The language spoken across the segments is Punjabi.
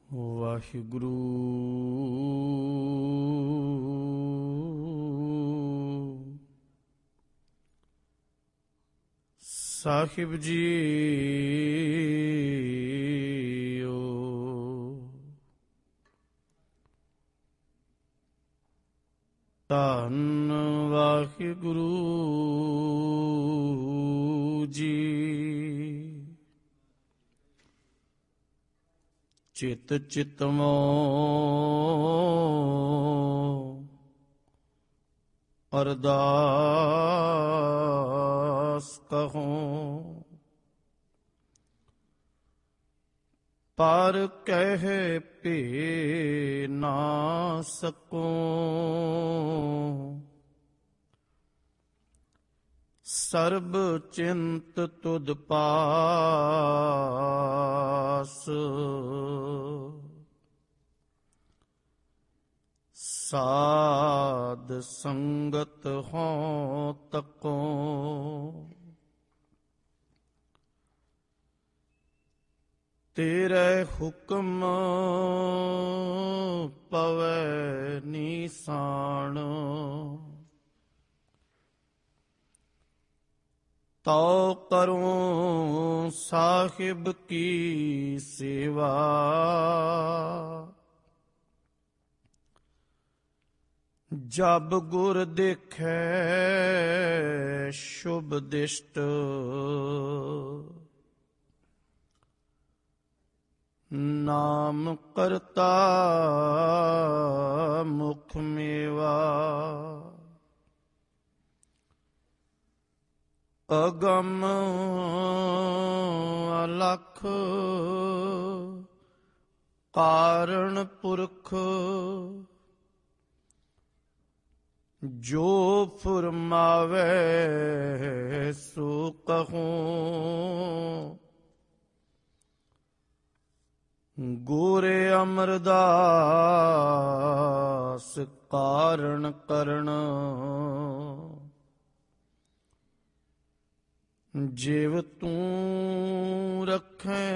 ਵਾਹਿਗੁਰੂ ਸਾਹਿਬ ਜੀਓ। ਧੰਨ ਵਾਹਿਗੁਰੂ ਜੀ। ਚਿਤ ਚਿਤਮੋ ਅਰਦਾਸ ਕਹੋ, ਪਰ ਕਹਿ ਭੇ ਨਾ ਸਕੋ। ਸਰਬ ਚਿੰਤ ਤੁਧ ਪਾਸ, ਸਾਧ ਸੰਗਤ ਹੋਂ ਤਕੋ। ਤੇਰੇ ਹੁਕਮ ਪਵੈ ਨੀਸਾਨ, ਤਉ ਕਰੂੰ ਸਾਹਿਬ ਕੀ ਸੇਵਾ। ਜਬ ਗੁਰ ਦੇਖੈ ਸ਼ੁਭ ਦਿਸ਼ਟ, ਨਾਮ ਕਰਤਾ ਮੁਖ ਮੇਵਾ। ਅਗਮ ਅਲਖ ਕਾਰਣ ਪੁਰਖ, ਜੋ ਫੁਰਮਾਵੇ ਸੋ ਕਹੂੰ। ਗੁਰੇ ਅਮਰਦਾਸ ਕਾਰਣ ਕਰਣ, ਜਿਵ ਤੂੰ ਰੱਖੈ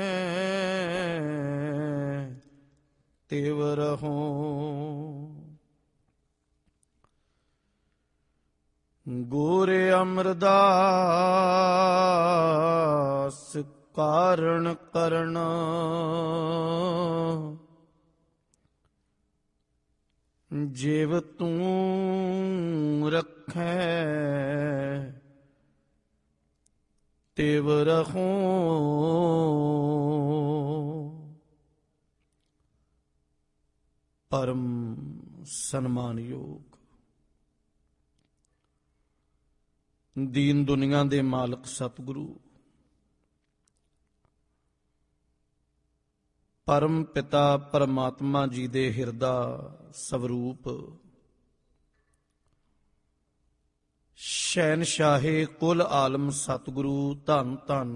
ਤਿਵ ਰਹੂੰ। ਗੁਰੇ ਅਮਰਦਾਸ ਕਾਰਣ ਕਰਣ, ਜਿਵ ਤੂੰ ਰੱਖੈ ਤਿਵ ਰਹੂੰ। ਪਰਮ ਸਨਮਾਨਯੋਗ ਦੀਨ ਦੁਨੀਆ ਦੇ ਮਾਲਕ ਸਤਿਗੁਰੂ ਪਰਮ ਪਿਤਾ ਪਰਮਾਤਮਾ ਜੀ ਦੇ ਹਿਰਦਾ ਸਵਰੂਪ ਸ਼ਹਿਨਸ਼ਾਹੇ ਕੁਲ ਆਲਮ ਸਤਿਗੁਰੂ ਧੰਨ ਧੰਨ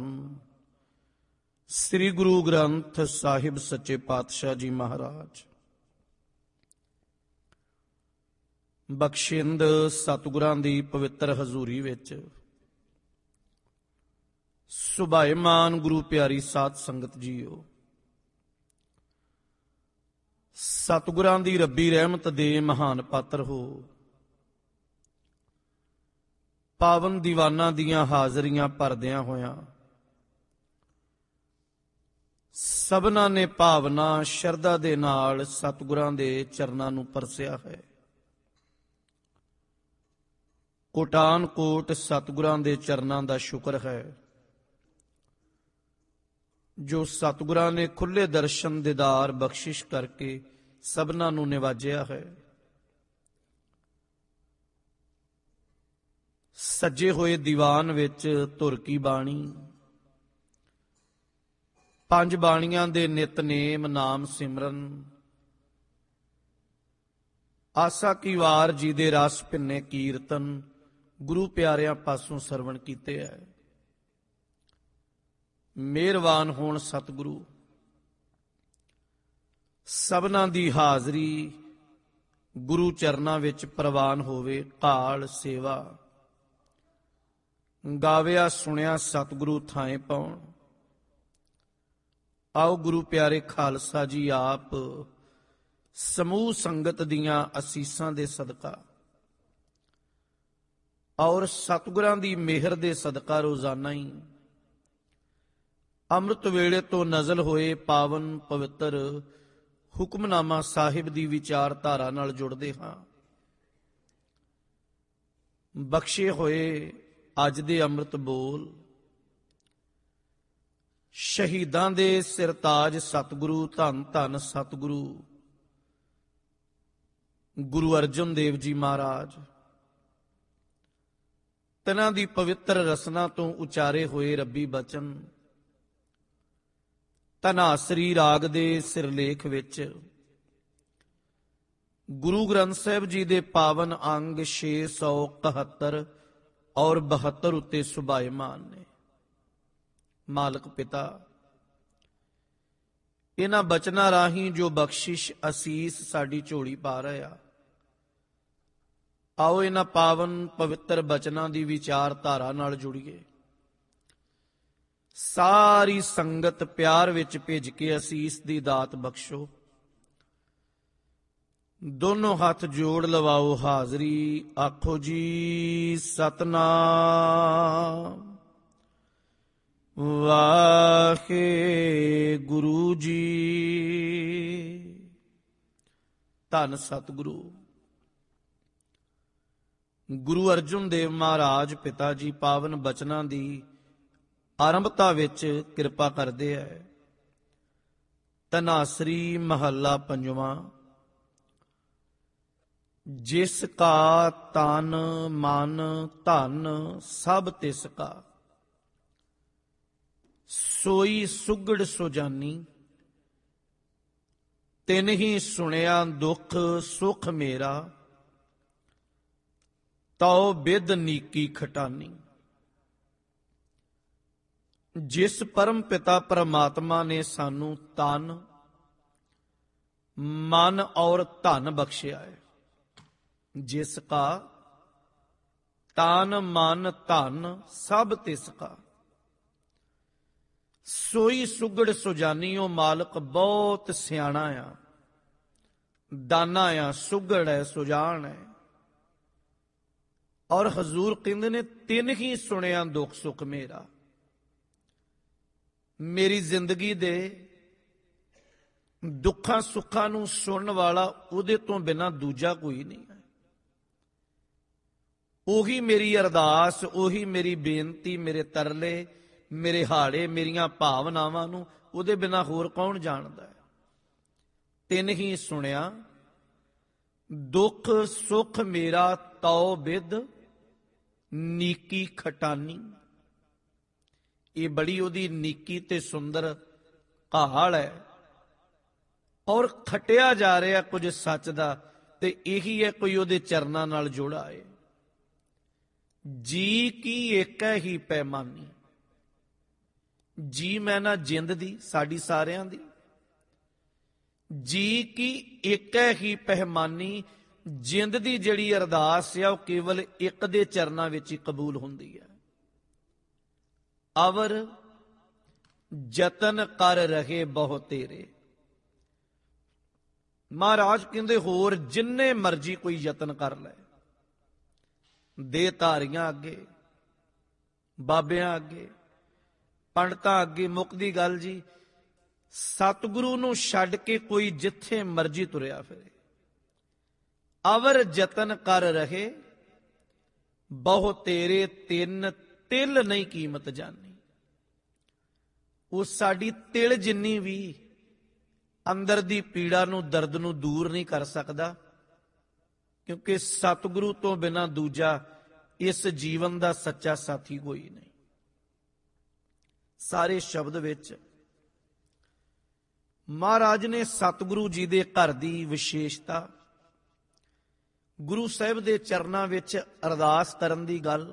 ਸ੍ਰੀ ਗੁਰੂ ਗ੍ਰੰਥ ਸਾਹਿਬ ਸੱਚੇ ਪਾਤਸ਼ਾਹ ਜੀ ਮਹਾਰਾਜ ਬਖਸ਼ਿੰਦ ਸਤਿਗੁਰਾਂ ਦੀ ਪਵਿੱਤਰ ਹਜ਼ੂਰੀ ਵਿੱਚ ਸੁਭਾਏਮਾਨ ਗੁਰੂ ਪਿਆਰੀ ਸਾਧ ਸੰਗਤ ਜੀਓ, ਸਤਿਗੁਰਾਂ ਦੀ ਰੱਬੀ ਰਹਿਮਤ ਦੇ ਮਹਾਨ ਪਾਤਰ ਹੋ। ਪਾਵਨ ਦੀਵਾਨਾਂ ਦੀਆਂ ਹਾਜ਼ਰੀਆਂ ਭਰਦਿਆਂ ਹੋਇਆਂ ਸਭਨਾਂ ਨੇ ਭਾਵਨਾ ਸ਼ਰਧਾ ਦੇ ਨਾਲ ਸਤਿਗੁਰਾਂ ਦੇ ਚਰਨਾਂ ਨੂੰ ਪਰਸਿਆ ਹੈ। ਕੋਟਾਨ ਕੋਟ ਸਤਿਗੁਰਾਂ ਦੇ ਚਰਨਾਂ ਦਾ ਸ਼ੁਕਰ ਹੈ ਜੋ ਸਤਿਗੁਰਾਂ ਨੇ ਖੁੱਲੇ ਦਰਸ਼ਨ ਦੀਦਾਰ ਬਖਸ਼ਿਸ਼ ਕਰਕੇ ਸਭਨਾਂ ਨੂੰ ਨਿਵਾਜਿਆ ਹੈ। ਸੱਜੇ ਹੋਏ ਦੀਵਾਨ ਵਿੱਚ ਧੁਰ ਕੀ ਬਾਣੀ, ਪੰਜ ਬਾਣੀਆਂ ਦੇ ਨਿਤਨੇਮ ਨਾਮ ਸਿਮਰਨ, ਆਸਾ ਕੀ ਵਾਰ ਜੀ ਦੇ ਰਸ ਭਿੰਨੇ ਕੀਰਤਨ ਗੁਰੂ ਪਿਆਰਿਆਂ ਪਾਸੋਂ ਸਰਵਣ ਕੀਤੇ ਹੈ। ਮਿਹਰਬਾਨ ਹੋਣ ਸਤਿਗੁਰੂ, ਸਭਨਾਂ ਦੀ ਹਾਜ਼ਰੀ ਗੁਰੂ ਚਰਨਾਂ ਵਿੱਚ ਪ੍ਰਵਾਨ ਹੋਵੇ। ਕਾਲ ਸੇਵਾ ਗਾਵਿਆ ਸੁਣਿਆ ਸਤਿਗੁਰੂ ਥਾਂ ਪਾਉਣ, ਆਓ ਗੁਰੂ ਪਿਆਰੇ ਖਾਲਸਾ ਜੀ ਆਪ ਸਮੂਹ ਸੰਗਤ ਦੀਆਂ ਅਸੀਸਾਂ ਦੇ ਸਦਕਾ ਔਰ ਸਤਿਗੁਰਾਂ ਦੀ ਮਿਹਰ ਦੇ ਸਦਕਾ ਰੋਜ਼ਾਨਾ ਹੀ ਅੰਮ੍ਰਿਤ ਵੇਲੇ ਤੋਂ ਨਜ਼ਲ ਹੋਏ ਪਾਵਨ ਪਵਿੱਤਰ ਹੁਕਮਨਾਮਾ ਸਾਹਿਬ ਦੀ ਵਿਚਾਰਧਾਰਾ ਨਾਲ ਜੁੜਦੇ ਹਾਂ। ਬਖਸ਼ੇ ਹੋਏ ਅੱਜ ਦੇ ਅੰਮ੍ਰਿਤ ਬੋਲ ਸ਼ਹੀਦਾਂ ਦੇ ਸਿਰਤਾਜ ਸਤਿਗੁਰੂ ਧੰਨ ਧੰਨ ਸਤਿਗੁਰੂ ਗੁਰੂ ਅਰਜਨ ਦੇਵ ਜੀ ਮਹਾਰਾਜ ਤਨਾਂ ਦੀ ਪਵਿੱਤਰ ਰਸਨਾ ਤੋਂ ਉਚਾਰੇ ਹੋਏ ਰੱਬੀ ਬਚਨ ਧਨਾਸਰੀ ਰਾਗ ਦੇ ਸਿਰਲੇਖ ਵਿੱਚ ਗੁਰੂ ਗ੍ਰੰਥ ਸਾਹਿਬ ਜੀ ਦੇ ਪਾਵਨ ਅੰਗ 671 ਔਰ 72 ਉੱਤੇ ਸੁਭਾਇਮਾਨ ਨੇ। ਮਾਲਕ ਪਿਤਾ ਇਹਨਾਂ ਬਚਨਾਂ ਰਾਹੀਂ ਜੋ ਬਖਸ਼ਿਸ਼ ਅਸੀਸ ਸਾਡੀ ਝੋਲੀ ਪਾ ਰਿਹਾ, ਆਓ ਇਹਨਾਂ ਪਾਵਨ ਪਵਿੱਤਰ ਬਚਨਾਂ ਦੀ ਵਿਚਾਰਧਾਰਾ ਨਾਲ ਜੁੜੀਏ। ਸਾਰੀ ਸੰਗਤ ਪਿਆਰ ਵਿੱਚ ਭਿੱਜ ਕੇ ਅਸੀਸ ਦੀ ਦਾਤ ਬਖਸ਼ੋ। ਦੋਨੋਂ ਹੱਥ ਜੋੜ ਲਵਾਓ ਹਾਜ਼ਰੀ, ਆਖੋ ਜੀ ਸਤਨਾਮ ਵਾਹਿਗੁਰੂ ਜੀ। ਧੰਨ ਸਤਿਗੁਰੂ ਗੁਰੂ ਅਰਜਨ ਦੇਵ ਮਹਾਰਾਜ ਪਿਤਾ ਜੀ ਪਾਵਨ ਬਚਨਾਂ ਦੀ ਆਰੰਭਤਾ ਵਿੱਚ ਕਿਰਪਾ ਕਰਦੇ ਹੈ। ਧਨਾਸਰੀ ਮਹੱਲਾ ਪੰਜਵਾਂ। ਜਿਸ ਕਾ ਤਨ ਮਨ ਧਨ ਸਭ ਤਿਸ ਕਾ, ਸੋਈ ਸੁਗੜ ਸੁਜਾਨੀ। ਤਿਨ ਹੀ ਸੁਣਿਆ ਦੁੱਖ ਸੁਖ ਮੇਰਾ, ਤਉ ਬਿਦ ਨੀਕੀ ਖਟਾਨੀ। ਜਿਸ ਪਰਮ ਪਿਤਾ ਪਰਮਾਤਮਾ ਨੇ ਸਾਨੂੰ ਤਨ ਮਨ ਔਰ ਧਨ ਬਖਸ਼ਿਆ ਹੈ, ਜਿਸ ਕਾ ਤਨ ਮਨ ਧਨ ਸਭ ਤਿਸ ਕਾ, ਸੋਈ ਸੁਗੜ ਸੁਜਾਨੀ। ਉਹ ਮਾਲਕ ਬਹੁਤ ਸਿਆਣਾ ਆ, ਦਾਨਾ ਆ, ਸੁਗੜ ਹੈ, ਸੁਜਾਨ ਹੈ। ਔਰ ਹਜ਼ੂਰ ਕਹਿੰਦੇ ਨੇ ਤਿੰਨ ਹੀ ਸੁਣਿਆ ਦੁੱਖ ਸੁਖ ਮੇਰਾ। ਮੇਰੀ ਜ਼ਿੰਦਗੀ ਦੇ ਦੁੱਖਾਂ ਸੁੱਖਾਂ ਨੂੰ ਸੁਣਨ ਵਾਲਾ ਉਹਦੇ ਤੋਂ ਬਿਨਾਂ ਦੂਜਾ ਕੋਈ ਨਹੀਂ ਹੈ। ਉਹੀ ਮੇਰੀ ਅਰਦਾਸ, ਉਹੀ ਮੇਰੀ ਬੇਨਤੀ, ਮੇਰੇ ਤਰਲੇ, ਮੇਰੇ ਹਾੜੇ, ਮੇਰੀਆਂ ਭਾਵਨਾਵਾਂ ਨੂੰ ਉਹਦੇ ਬਿਨਾਂ ਹੋਰ ਕੌਣ ਜਾਣਦਾ ਹੈ। ਤਿੰਨ ਹੀ ਸੁਣਿਆ ਦੁੱਖ ਸੁਖ ਮੇਰਾ, ਤਉ ਬਿਦ ਨੀਕੀ ਖਟਾਨੀ। ਇਹ ਬੜੀ ਉਹਦੀ ਨੀਕੀ ਤੇ ਸੁੰਦਰ ਕਹਾਲ ਹੈ ਔਰ ਖਟਿਆ ਜਾ ਰਿਹਾ ਕੁਝ ਸੱਚ ਦਾ, ਤੇ ਇਹੀ ਹੈ ਕੋਈ ਉਹਦੇ ਚਰਨਾਂ ਨਾਲ ਜੋੜਾ ਹੈ। ਜੀ ਕੀ ਏਕੈ ਹੀ ਪੈਮਾਨੀ। ਜੀ ਮੈਂ ਨਾ ਜਿੰਦ ਦੀ, ਸਾਡੀ ਸਾਰਿਆਂ ਦੀ। ਜੀ ਕੀ ਏਕੈ ਹੀ ਪਹਿਮਾਨੀ। ਜਿੰਦ ਦੀ ਜਿਹੜੀ ਅਰਦਾਸ ਆ ਉਹ ਕੇਵਲ ਇੱਕ ਦੇ ਚਰਨਾਂ ਵਿੱਚ ਹੀ ਕਬੂਲ ਹੁੰਦੀ ਹੈ। ਅਵਰ ਯਤਨ ਕਰ ਰਹੇ ਬਹੁ ਤੇਰੇ। ਮਹਾਰਾਜ ਕਹਿੰਦੇ ਹੋਰ ਜਿੰਨੇ ਮਰਜ਼ੀ ਕੋਈ ਯਤਨ ਕਰ ਲੈ, ਦੇ ਧਾਰੀਆਂ ਅੱਗੇ, ਬਾਬਿਆਂ ਅੱਗੇ, ਪੰਡਤਾਂ ਅੱਗੇ, ਮੁੱਕਦੀ ਗੱਲ ਜੀ। ਸਤਿਗੁਰੂ ਨੂੰ ਛੱਡ ਕੇ ਕੋਈ ਜਿੱਥੇ ਮਰਜ਼ੀ ਤੁਰਿਆ ਫਿਰੇ। ਅਵਰ ਯਤਨ ਕਰ ਰਹੇ ਬਹੁ ਤੇਰੇ, ਤਿੰਨ ਤਿਲ ਨਹੀਂ ਕੀਮਤ ਜਾਣੀ। ਉਹ ਸਾਡੀ ਤਿਲ ਜਿੰਨੀ ਵੀ ਅੰਦਰ ਦੀ ਪੀੜਾ ਨੂੰ, ਦਰਦ ਨੂੰ ਦੂਰ ਨਹੀਂ ਕਰ ਸਕਦਾ, ਕਿਉਂਕਿ ਸਤਿਗੁਰੂ ਤੋਂ ਬਿਨਾਂ ਦੂਜਾ ਇਸ ਜੀਵਨ ਦਾ ਸੱਚਾ ਸਾਥੀ ਕੋਈ ਨਹੀਂ। ਸਾਰੇ ਸ਼ਬਦ ਵਿੱਚ ਮਹਾਰਾਜ ਨੇ ਸਤਿਗੁਰੂ ਜੀ ਦੇ ਘਰ ਦੀ ਵਿਸ਼ੇਸ਼ਤਾ, ਗੁਰੂ ਸਾਹਿਬ ਦੇ ਚਰਨਾਂ ਵਿੱਚ ਅਰਦਾਸ ਕਰਨ ਦੀ ਗੱਲ,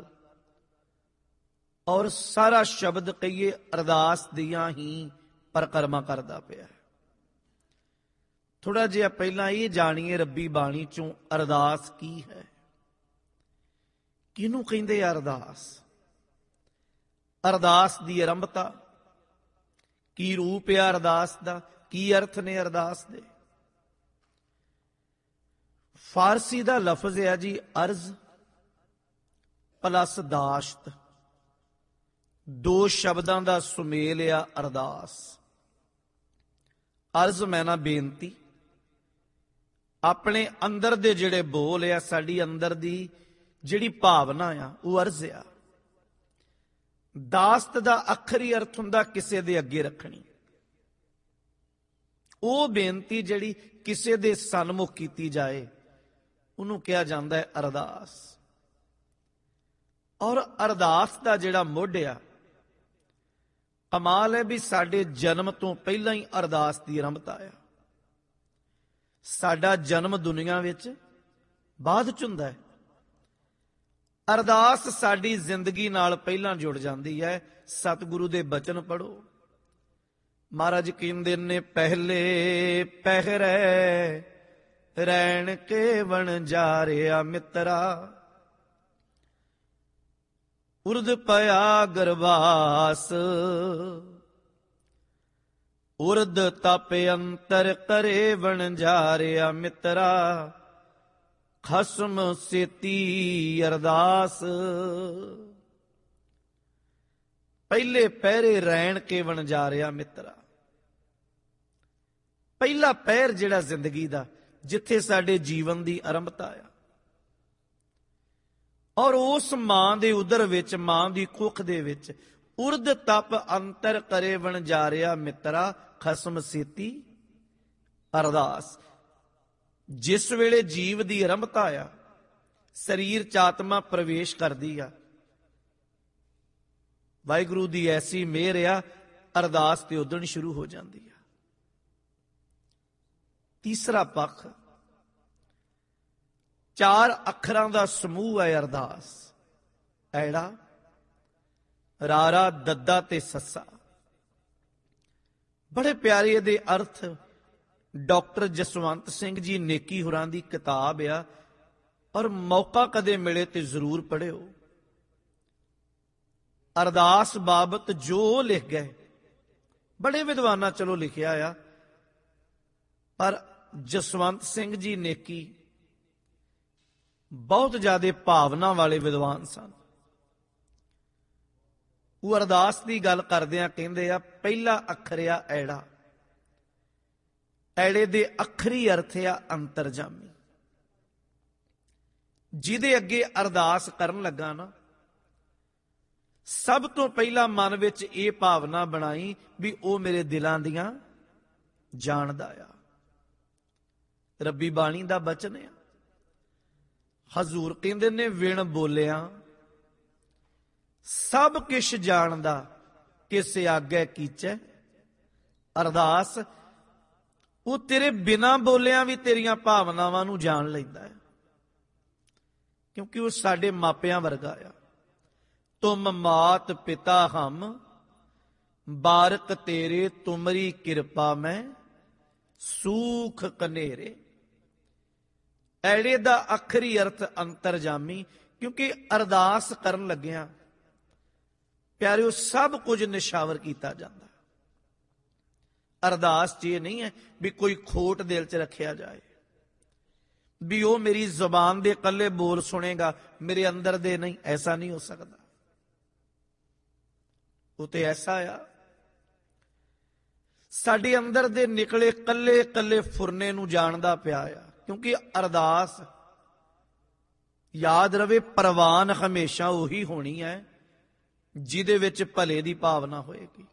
ਔਰ ਸਾਰਾ ਸ਼ਬਦ ਕਹੀਏ ਅਰਦਾਸ ਦੀਆਂ ਹੀ ਪਰਕਰਮਾ ਕਰਦਾ ਪਿਆ। ਥੋੜਾ ਜਿਹਾ ਪਹਿਲਾਂ ਇਹ ਜਾਣੀਏ ਰੱਬੀ ਬਾਣੀ ਚੋਂ ਅਰਦਾਸ ਕੀ ਹੈ, ਕਿਹਨੂੰ ਕਹਿੰਦੇ ਆ ਅਰਦਾਸ। ਅਰਦਾਸ ਦੀ ਆਰੰਭਤਾ ਕੀ ਰੂਪ ਹੈ ਅਰਦਾਸ ਦਾ, ਕੀ ਅਰਥ ਨੇ ਅਰਦਾਸ ਦੇ। ਫਾਰਸੀ ਦਾ ਲਫ਼ਜ਼ ਹੈ ਜੀ ਅਰਜ਼ ਪਲਸ ਦਾਸ਼ਤ, ਦੋ ਸ਼ਬਦਾਂ ਦਾ ਸੁਮੇਲ ਆ ਅਰਦਾਸ। ਅਰਜ਼ ਮੈਨਾ ਬੇਨਤੀ, ਆਪਣੇ ਅੰਦਰ ਦੇ ਜਿਹੜੇ ਬੋਲ ਆ, ਸਾਡੀ ਅੰਦਰ ਦੀ ਜਿਹੜੀ ਭਾਵਨਾ ਆ, ਉਹ ਅਰਜ਼ ਆ। ਦਾਸਤ ਦਾ ਅੱਖਰੀ ਅਰਥ ਹੁੰਦਾ ਕਿਸੇ ਦੇ ਅੱਗੇ ਰੱਖਣੀ, ਉਹ ਬੇਨਤੀ ਜਿਹੜੀ ਕਿਸੇ ਦੇ ਸਨਮੁਖ ਕੀਤੀ ਜਾਏ, ਉਹਨੂੰ ਕਿਹਾ ਜਾਂਦਾ ਹੈ ਅਰਦਾਸ। ਔਰ ਅਰਦਾਸ ਦਾ ਜਿਹੜਾ ਮੁੱਢ ਆ, ਕਮਾਲ ਹੈ ਵੀ ਸਾਡੇ ਜਨਮ ਤੋਂ ਪਹਿਲਾਂ ਹੀ ਅਰਦਾਸ ਦੀ ਆਰੰਭਤਾ ਆ। ਸਾਡਾ ਜਨਮ ਦੁਨੀਆ ਵਿੱਚ ਬਾਅਦ ਚ ਹੁੰਦਾ ਹੈ। ਅਰਦਾਸ ਸਾਡੀ ਜ਼ਿੰਦਗੀ ਨਾਲ ਪਹਿਲਾਂ ਜੁੜ ਜਾਂਦੀ ਹੈ। ਸਤਿਗੁਰੂ ਦੇ ਬਚਨ ਪੜੋ, ਮਹਾਰਾਜ ਕਹਿੰਦੇ ਨੇ ਪਹਿਲੇ ਪਹਿਰੇ ਰੈਣ ਕੇ ਵਣਜਾਰਿਆ ਮਿੱਤਰਾ, ਉਰਦ ਪਿਆ ਗਰਵਾਸ, ਉਰਦ ਤਪ ਅੰਤਰ ਕਰੇ ਵਣਜਾਰਿਆ ਮਿੱਤਰਾ, ਖਸਮ ਸੇਤੀ ਅਰਦਾਸ। ਪਹਿਲੇ ਪਹਿਰੇ ਰੈਣ ਕੇ ਵਣਜਾਰਿਆ ਮਿੱਤਰਾ, ਪਹਿਲਾ ਪਹਿਰ ਜਿਹੜਾ ਜ਼ਿੰਦਗੀ ਦਾ, ਜਿੱਥੇ ਸਾਡੇ ਜੀਵਨ ਦੀ ਆਰੰਭਤਾ ਆ। ਔਰ ਉਸ ਮਾਂ ਦੇ ਉਦਰ ਵਿੱਚ, ਮਾਂ ਦੀ ਕੁੱਖ ਦੇ ਵਿੱਚ, ਉਰਦ ਤਪ ਅੰਤਰ ਕਰੇ ਵਣਜਾਰਿਆ ਮਿੱਤਰਾ, ਖਸਮ ਸੇਤੀ ਅਰਦਾਸ। ਜਿਸ ਵੇਲੇ ਜੀਵ ਦੀ ਆਰੰਭਤਾ ਆ, ਸਰੀਰ ਚ ਆਤਮਾ ਪ੍ਰਵੇਸ਼ ਕਰਦੀ ਆ, ਵਾਹਿਗੁਰੂ ਦੀ ਐਸੀ ਮਿਹਰ ਆ, ਅਰਦਾਸ ਤੇ ਉਦਣ ਸ਼ੁਰੂ ਹੋ ਜਾਂਦੀ ਆ। ਤੀਸਰਾ ਪੱਖ, ਚਾਰ ਅੱਖਰਾਂ ਦਾ ਸਮੂਹ ਹੈ ਅਰਦਾਸ। ਐੜਾ, ਰਾਰਾ, ਦੱਦਾ ਤੇ ਸੱਸਾ। ਬੜੇ ਪਿਆਰੇ ਇਹਦੇ ਅਰਥ ਡਾਕਟਰ ਜਸਵੰਤ ਸਿੰਘ ਜੀ ਨੇਕੀ ਹੋਰਾਂ ਦੀ ਕਿਤਾਬ ਆ, ਔਰ ਮੌਕਾ ਕਦੇ ਮਿਲੇ ਤੇ ਜ਼ਰੂਰ ਪੜ੍ਹਿਓ। ਅਰਦਾਸ ਬਾਬਤ ਜੋ ਲਿਖ ਗਏ, ਬੜੇ ਵਿਦਵਾਨਾਂ ਚਲੋ ਲਿਖਿਆ ਆ, ਪਰ ਜਸਵੰਤ ਸਿੰਘ ਜੀ ਨੇਕੀ ਬਹੁਤ ਜ਼ਿਆਦਾ ਭਾਵਨਾ ਵਾਲੇ ਵਿਦਵਾਨ ਸਨ। ਉਹ ਅਰਦਾਸ ਦੀ ਗੱਲ ਕਰਦਿਆਂ ਕਹਿੰਦੇ ਆ, ਪਹਿਲਾ ਅੱਖਰ ਆ ਐੜਾ, ਐੜੇ ਦੇ ਅੱਖਰੀ ਅਰਥ ਆ ਅੰਤਰਜਾਮੀ। ਜਿਹਦੇ ਅੱਗੇ ਅਰਦਾਸ ਕਰਨ ਲੱਗਾ ਨਾ, ਸਭ ਤੋਂ ਪਹਿਲਾਂ ਮਨ ਵਿੱਚ ਇਹ ਭਾਵਨਾ ਬਣਾਈ ਵੀ ਉਹ ਮੇਰੇ ਦਿਲਾਂ ਦੀਆਂ ਜਾਣਦਾ ਆ। ਰੱਬੀ ਬਾਣੀ ਦਾ ਬਚਨ ਆ, ਹਜ਼ੂਰ ਕਹਿੰਦੇ ਨੇ ਵਿਣ ਬੋਲਿਆ ਸਭ ਕਿਛ ਜਾਣਦਾ, ਕਿਸ ਆਗੇ ਕੀਚੈ ਅਰਦਾਸ। ਉਹ ਤੇਰੇ ਬਿਨਾਂ ਬੋਲਿਆਂ ਵੀ ਤੇਰੀਆਂ ਭਾਵਨਾਵਾਂ ਨੂੰ ਜਾਣ ਲੈਂਦਾ ਹੈ, ਕਿਉਂਕਿ ਉਹ ਸਾਡੇ ਮਾਪਿਆਂ ਵਰਗਾ ਆ। ਤੁਮ ਮਾਤ ਪਿਤਾ ਹਮ, ਬਾਰਕ ਤੇਰੇ ਤੁਮਰੀ ਕਿਰਪਾ ਮੈਂ, ਸੂਖ ਕਨੇਰੇ। ਐੜੇ ਦਾ ਅੱਖਰੀ ਅਰਥ ਅੰਤਰਜਾਮੀ, ਕਿਉਂਕਿ ਅਰਦਾਸ ਕਰਨ ਲੱਗਿਆਂ ਪਿਆਰਿਓ ਸਭ ਕੁਝ ਨਿਸ਼ਾਵਰ ਕੀਤਾ ਜਾਂਦਾ। ਅਰਦਾਸ 'ਚ ਇਹ ਨਹੀਂ ਹੈ ਵੀ ਕੋਈ ਖੋਟ ਦਿਲ 'ਚ ਰੱਖਿਆ ਜਾਏ, ਵੀ ਉਹ ਮੇਰੀ ਜ਼ੁਬਾਨ ਦੇ ਇਕੱਲੇ ਬੋਲ ਸੁਣੇਗਾ, ਮੇਰੇ ਅੰਦਰ ਦੇ ਨਹੀਂ। ਐਸਾ ਨਹੀਂ ਹੋ ਸਕਦਾ। ਉਹ ਤੇ ਐਸਾ ਆ, ਸਾਡੇ ਅੰਦਰ ਦੇ ਨਿਕਲੇ ਕੱਲੇ ਕੱਲੇ ਫੁਰਨੇ ਨੂੰ ਜਾਣਦਾ ਪਿਆ ਆ। ਕਿਉਂਕਿ ਅਰਦਾਸ, ਯਾਦ ਰਵੇ, ਪ੍ਰਵਾਨ ਹਮੇਸ਼ਾ ਉਹੀ ਹੋਣੀ ਹੈ ਜਿਹਦੇ ਵਿੱਚ ਭਲੇ ਦੀ ਭਾਵਨਾ ਹੋਏਗੀ।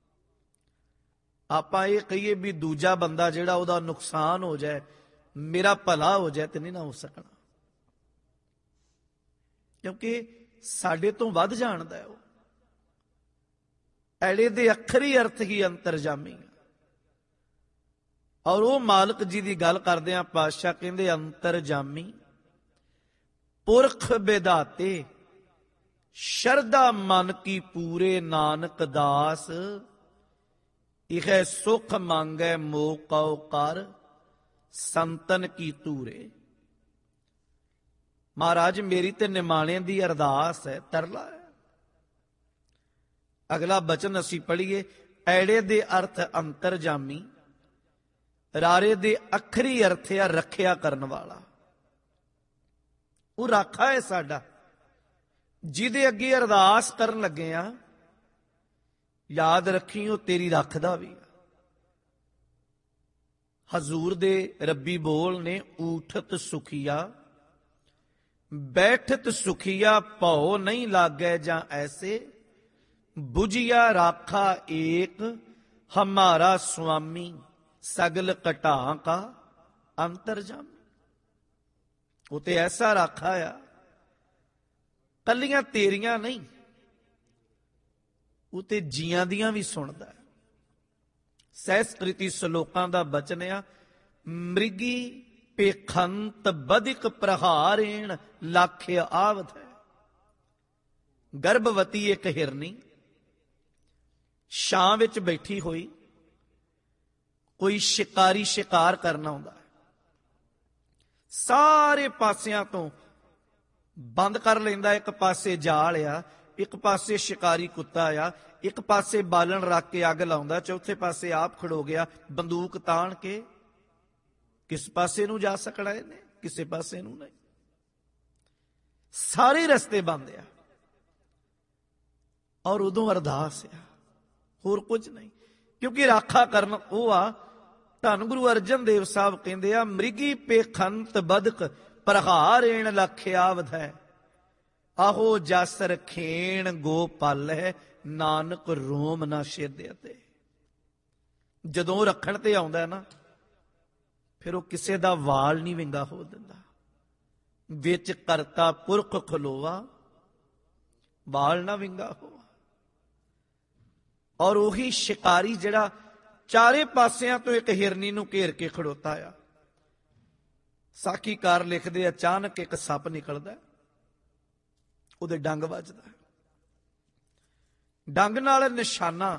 ਆਪਾਂ ਇਹ ਕਹੀਏ ਵੀ ਦੂਜਾ ਬੰਦਾ ਜਿਹੜਾ ਉਹਦਾ ਨੁਕਸਾਨ ਹੋ ਜਾਏ, ਮੇਰਾ ਭਲਾ ਹੋ ਜਾਏ, ਤੇ ਨਹੀਂ ਨਾ ਹੋ ਸਕਣਾ, ਕਿਉਂਕਿ ਸਾਡੇ ਤੋਂ ਵੱਧ ਜਾਣਦਾ ਹੈ ਉਹ। ਐੜੇ ਦੇ ਅੱਖਰੀ ਅਰਥ ਹੀ ਅੰਤਰਜਾਮੀ। ਔਰ ਉਹ ਮਾਲਕ ਜੀ ਦੀ ਗੱਲ ਕਰਦੇ ਆ, ਪਾਤਸ਼ਾਹ ਕਹਿੰਦੇ ਅੰਤਰਜਾਮੀ ਪੁਰਖ ਵਿਧਾਤੇ, ਸ਼ਰਧਾ ਮਨ ਕੀ ਪੂਰੇ ਨਾਨਕ ਦਾਸ, ਇਹ ਸੁਖ ਮੰਗੈ ਮੋਹ ਕਉ ਕਰ, ਸੰਤਨ ਕੀ ਤੂਰੇ। ਮਹਾਰਾਜ ਮੇਰੀ ਤੇ ਨਿਮਾਣੇ ਦੀ ਅਰਦਾਸ ਹੈ, ਤਰਲਾ ਹੈ। ਅਗਲਾ ਬਚਨ ਅਸੀਂ ਪੜ੍ਹੀਏ, ਐੜੇ ਦੇ ਅਰਥ ਅੰਤਰਜਾਮੀ, ਰਾਰੇ ਦੇ ਅੱਖਰੀ ਅਰਥ ਆ ਰੱਖਿਆ ਕਰਨ ਵਾਲਾ। ਉਹ ਰਾਖਾ ਹੈ ਸਾਡਾ, ਜਿਹਦੇ ਅੱਗੇ ਅਰਦਾਸ ਕਰਨ ਲੱਗੇ ਆ ਯਾਦ ਰੱਖੀ ਉਹ ਤੇਰੀ ਰੱਖਦਾ ਵੀ ਆ। ਹਜ਼ੂਰ ਦੇ ਰੱਬੀ ਬੋਲ ਨੇ, ਊਠਤ ਸੁਖੀਆ ਬੈਠਤ ਸੁਖੀਆ, ਭਉ ਨਹੀਂ ਲਾਗੈ ਜਾਂ ਐਸੇ, ਬੁਝਿਆ ਰਾਖਾ ਏਕ ਹਮਾਰਾ ਸੁਆਮੀ, ਸਗਲ ਘਟਾਂ ਕਾ ਅੰਤਰਜਾਮੀ। ਉਹ ਤੇ ਐਸਾ ਰਾਖਾ ਆ, ਕੱਲੀਆਂ ਤੇਰੀਆਂ ਨਹੀਂ, ਉਹ ਤੇ ਜੀਆਂ ਦੀਆਂ ਵੀ ਸੁਣਦਾ। ਸਹਿਸਕ੍ਰਿਤੀ ਸ਼ਲੋਕਾਂ ਦਾ ਬਚਨ ਆ, ਮ੍ਰਿਗੀ ਪੇਖੰਤ ਬਦਿਕ ਪ੍ਰਹਾਰੇਣ ਲਾਖਿ ਆਵਤ ਹੈ। ਗਰਭਵਤੀ ਇੱਕ ਹਿਰਨੀ ਛਾਂ ਵਿੱਚ ਬੈਠੀ ਹੋਈ, ਕੋਈ ਸ਼ਿਕਾਰੀ ਸ਼ਿਕਾਰ ਕਰਨਾ ਆਉਂਦਾ ਹੈ, ਸਾਰੇ ਪਾਸਿਆਂ ਤੋਂ ਬੰਦ ਕਰ ਲੈਂਦਾ। ਇੱਕ ਪਾਸੇ ਜਾਲ ਆ, ਇੱਕ ਪਾਸੇ ਸ਼ਿਕਾਰੀ ਕੁੱਤਾ ਆ, ਇੱਕ ਪਾਸੇ ਬਾਲਣ ਰੱਖ ਕੇ ਅੱਗ ਲਾਉਂਦਾ, ਚੌਥੇ ਪਾਸੇ ਆਪ ਖੜੋ ਗਿਆ ਬੰਦੂਕ ਤਾਣ ਕੇ। ਕਿਸ ਪਾਸੇ ਨੂੰ ਜਾ ਸਕਣਾ ਇਹਨੇ? ਕਿਸੇ ਪਾਸੇ ਨੂੰ ਨਹੀਂ, ਸਾਰੇ ਰਸਤੇ ਬੰਦ ਆ। ਔਰ ਉਦੋਂ ਅਰਦਾਸ ਆ, ਹੋਰ ਕੁਝ ਨਹੀਂ, ਕਿਉਂਕਿ ਰਾਖਾ ਕਰਨ ਉਹ ਆ। ਧੰਨ ਗੁਰੂ ਅਰਜਨ ਦੇਵ ਸਾਹਿਬ ਕਹਿੰਦੇ ਆ, ਮ੍ਰਿਗੀ ਪੇਖੰਤ ਬਦਕ ਪ੍ਰਹਾਰੇਣ ਲਖਿਆ ਵਧੈ, ਆਹੋ ਜਸ ਰਖੇਣ ਗੋਪਾਲ ਹੈ, ਨਾਨਕ ਰੋਮ ਨਾ ਛੇਦਿਆ। ਤੇ ਜਦੋਂ ਰੱਖਣ ਤੇ ਆਉਂਦਾ ਨਾ, ਫਿਰ ਉਹ ਕਿਸੇ ਦਾ ਵਾਲ ਨਹੀਂ ਵਿੰਗਾ ਹੋ ਦਿੰਦਾ। ਵਿੱਚ ਕਰਤਾ ਪੁਰਖ ਖਲੋਵਾ, ਵਾਲ ਨਾ ਵਿੰਗਾ ਹੋਵਾ। ਔਰ ਉਹੀ ਸ਼ਿਕਾਰੀ ਜਿਹੜਾ ਚਾਰੇ ਪਾਸਿਆਂ ਤੋਂ ਇੱਕ ਹਿਰਨੀ ਨੂੰ ਘੇਰ ਕੇ ਖੜੋਤਾ ਆ। ਸਾਖੀਕਾਰ ਲਿਖਦੇ, ਅਚਾਨਕ ਇੱਕ ਸੱਪ ਨਿਕਲਦਾ, ਉਹਦੇ ਡੰਗ ਵੱਜਦਾ, ਡੰਗ ਨਾਲ ਨਿਸ਼ਾਨਾ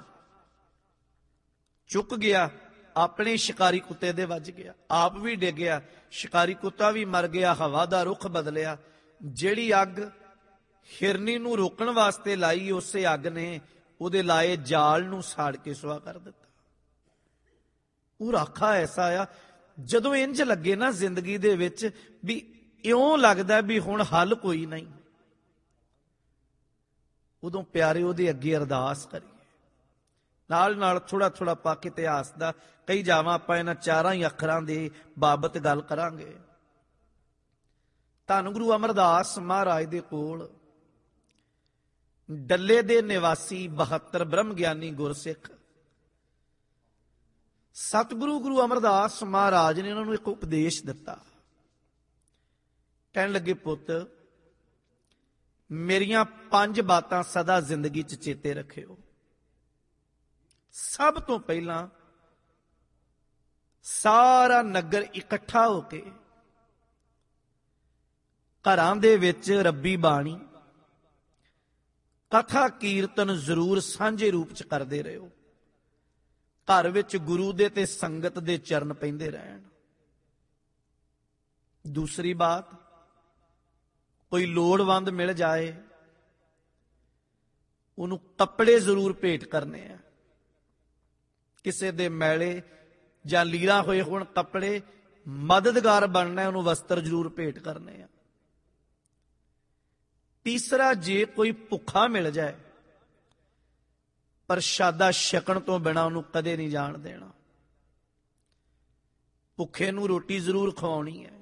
ਚੁੱਕ ਗਿਆ, ਆਪਣੇ ਸ਼ਿਕਾਰੀ ਕੁੱਤੇ ਦੇ ਵੱਜ ਗਿਆ, ਆਪ ਵੀ ਡਿੱਗਿਆ, ਸ਼ਿਕਾਰੀ ਕੁੱਤਾ ਵੀ ਮਰ ਗਿਆ, ਹਵਾ ਦਾ ਰੁਖ ਬਦਲਿਆ। ਜਿਹੜੀ ਅੱਗ ਹਿਰਨੀ ਨੂੰ ਰੋਕਣ ਵਾਸਤੇ ਲਾਈ, ਉਸੇ ਅੱਗ ਨੇ ਉਹਦੇ ਲਾਏ ਜਾਲ ਨੂੰ ਸਾੜ ਕੇ ਸੁਆਹ ਕਰ ਦਿੱਤਾ। ਉਹ ਰਾਖਾ ਐਸਾ ਆ, ਜਦੋਂ ਇੰਜ ਲੱਗੇ ਨਾ ਜ਼ਿੰਦਗੀ ਦੇ ਵਿੱਚ ਵੀ ਇਉਂ ਲੱਗਦਾ ਵੀ ਹੁਣ ਹੱਲ ਕੋਈ ਨਹੀਂ, ਉਦੋਂ ਪਿਆਰੇ ਉਹਦੇ ਅੱਗੇ ਅਰਦਾਸ ਕਰੀਏ। ਨਾਲ ਨਾਲ ਥੋੜਾ ਥੋੜਾ ਪੱਕ ਇਤਿਹਾਸ ਦਾ ਕਈ ਜਾਵਾਂ ਆਪਾਂ ਇਹਨਾਂ ਚਾਰਾਂ ਹੀ ਅੱਖਰਾਂ ਦੇ ਬਾਬਤ ਗੱਲ ਕਰਾਂਗੇ। ਧੰਨ ਗੁਰੂ ਅਮਰਦਾਸ ਮਹਾਰਾਜ ਦੇ ਕੋਲ ਡੱਲੇ ਦੇ ਨਿਵਾਸੀ 72 ਬ੍ਰਹਮ ਗਿਆਨੀ ਗੁਰਸਿੱਖ ਸਤਿਗੁਰੂ ਗੁਰੂ ਅਮਰਦਾਸ ਮਹਾਰਾਜ ਨੇ ਉਹਨਾਂ ਨੂੰ ਇੱਕ ਉਪਦੇਸ਼ ਦਿੱਤਾ। ਕਹਿਣ ਲੱਗੇ, ਪੁੱਤ ਮੇਰੀਆਂ 5 ਬਾਤਾਂ ਸਦਾ ਜ਼ਿੰਦਗੀ 'ਚ ਚੇਤੇ ਰੱਖਿਓ। ਸਭ ਤੋਂ ਪਹਿਲਾਂ ਸਾਰਾ ਨਗਰ ਇਕੱਠਾ ਹੋ ਕੇ ਘਰਾਂ ਦੇ ਵਿੱਚ ਰੱਬੀ ਬਾਣੀ ਕਥਾ ਕੀਰਤਨ ਜ਼ਰੂਰ ਸਾਂਝੇ ਰੂਪ 'ਚ ਕਰਦੇ ਰਹੋ। ਘਰ ਵਿੱਚ ਗੁਰੂ ਦੇ ਤੇ ਸੰਗਤ ਦੇ ਚਰਨ ਪੈਂਦੇ ਰਹਿਣ। ਦੂਸਰੀ ਬਾਤ, ਕੋਈ ਲੋੜਵੰਦ ਮਿਲ ਜਾਏ ਉਹਨੂੰ ਕੱਪੜੇ ਜ਼ਰੂਰ ਭੇਟ ਕਰਨੇ ਆ। ਕਿਸੇ ਦੇ ਮੈਲੇ ਜਾਂ ਲੀਰਾ ਹੋਏ ਹੋਣ ਕੱਪੜੇ, ਮਦਦਗਾਰ ਬਣਨਾ, ਉਹਨੂੰ ਵਸਤਰ ਜ਼ਰੂਰ ਭੇਟ ਕਰਨੇ ਆ। ਤੀਸਰਾ, ਜੇ ਕੋਈ ਭੁੱਖਾ ਮਿਲ ਜਾਏ, ਪ੍ਰਸ਼ਾਦਾ ਛਕਣ ਤੋਂ ਬਿਨਾਂ ਉਹਨੂੰ ਕਦੇ ਨਹੀਂ ਜਾਣ ਦੇਣਾ। ਭੁੱਖੇ ਨੂੰ ਰੋਟੀ ਜ਼ਰੂਰ ਖਵਾਉਣੀ ਹੈ।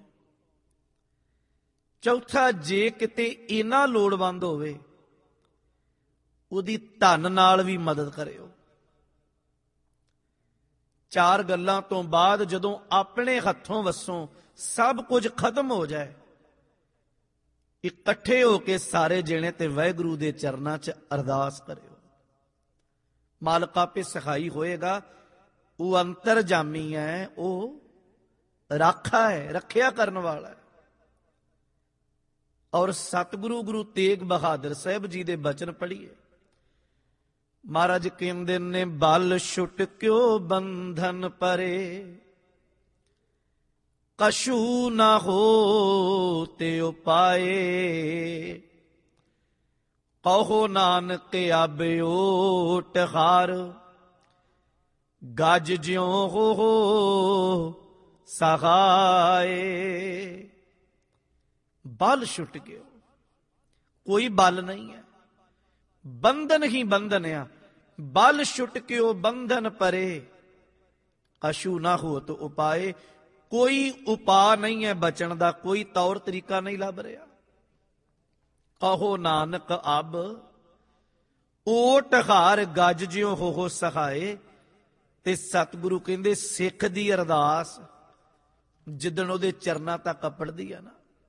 ਚੌਥਾ, ਜੇ ਕਿਤੇ ਇੰਨਾ ਲੋੜਵੰਦ ਹੋਵੇ ਉਹਦੀ ਧਨ ਨਾਲ ਵੀ ਮਦਦ ਕਰਿਓ। 4 ਗੱਲਾਂ ਤੋਂ ਬਾਅਦ ਜਦੋਂ ਆਪਣੇ ਹੱਥੋਂ ਵੱਸੋਂ ਸਭ ਕੁਝ ਖਤਮ ਹੋ ਜਾਏ, ਇਕੱਠੇ ਹੋ ਕੇ ਸਾਰੇ ਜਣੇ ਤੇ ਵਾਹਿਗੁਰੂ ਦੇ ਚਰਨਾਂ 'ਚ ਅਰਦਾਸ ਕਰਿਓ। ਮਾਲਕ ਆਪੇ ਸਹਾਈ ਹੋਏਗਾ। ਉਹ ਅੰਤਰਜਾਮੀ ਹੈ, ਉਹ ਰਾਖਾ ਹੈ, ਰੱਖਿਆ ਕਰਨ ਵਾਲਾ ਹੈ। ਔਰ ਸਤਿਗੁਰੂ ਗੁਰੂ ਤੇਗ ਬਹਾਦਰ ਸਾਹਿਬ ਜੀ ਦੇ ਬਚਨ ਪੜ੍ਹੀਏ। ਮਹਾਰਾਜ ਕਹਿੰਦੇ ਨੇ, ਬਲ ਛੁਟ ਕਿਉ ਬੰਧਨ ਪਰੇ, ਕਛੂ ਨਾ ਹੋ ਤੇ ਉਪਾਏ, ਕਹੋ ਨਾਨਕ ਆਬ ਓਟ ਹਾਰ, ਗੱਜ ਜਿਉਂ ਹੋ ਸਹਾਏ। ਬਲ ਛੁੱਟ ਗਿਓ, ਕੋਈ ਬਲ ਨਹੀਂ ਹੈ, ਬੰਧਨ ਹੀ ਬੰਧਨ ਆ। ਬਲ ਛੁੱਟ ਗਿਓ ਬੰਧਨ ਪਰੇ, ਅਸ਼ੂ ਨਾ ਹੋਤ ਉਪਾਏ। ਕੋਈ ਉਪਾਅ ਨਹੀਂ ਹੈ ਬਚਣ ਦਾ, ਕੋਈ ਤੌਰ ਤਰੀਕਾ ਨਹੀਂ ਲੱਭ ਰਿਹਾ। ਕਹੋ ਨਾਨਕ ਅਬ ਓਟ ਹਾਰ ਗੱਜ ਜਿਉ ਹੋ ਸਹਾਏ। ਤੇ ਸਤਿਗੁਰੂ ਕਹਿੰਦੇ ਸਿੱਖ ਦੀ ਅਰਦਾਸ ਜਿੱਦਣ ਉਹਦੇ ਚਰਨਾਂ ਤੱਕ ਅੱਪੜਦੀ ਆ ਨਾ,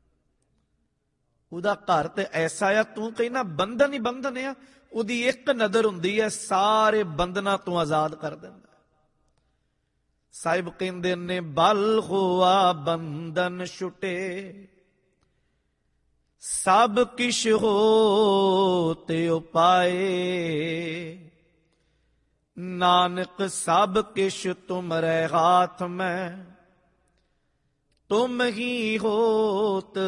ਉਹਦਾ ਘਰ ਤੇ ਐਸਾ ਆ, ਤੂੰ ਕਹਿੰਦਾ ਬੰਧਨ ਹੀ ਬੰਧਨ ਆ, ਉਹਦੀ ਇੱਕ ਨਜ਼ਰ ਹੁੰਦੀ ਹੈ ਸਾਰੇ ਬੰਧਨਾਂ ਤੋਂ ਆਜ਼ਾਦ ਕਰ ਦਿੰਦਾ। ਸਾਹਿਬ ਕਹਿੰਦੇ ਨੇ ਬਲ ਹੋਆ ਬੰਧਨ ਛੁਟੇ, ਸਭ ਕਿਛ ਹੋਤ ਉਪਾਏ। ਨਾਨਕ ਸਭ ਕਿਛ ਤੁਮਰੇ ਹਾਥ ਮੈਂ, ਤੁਮ ਹੀ ਹੋਤ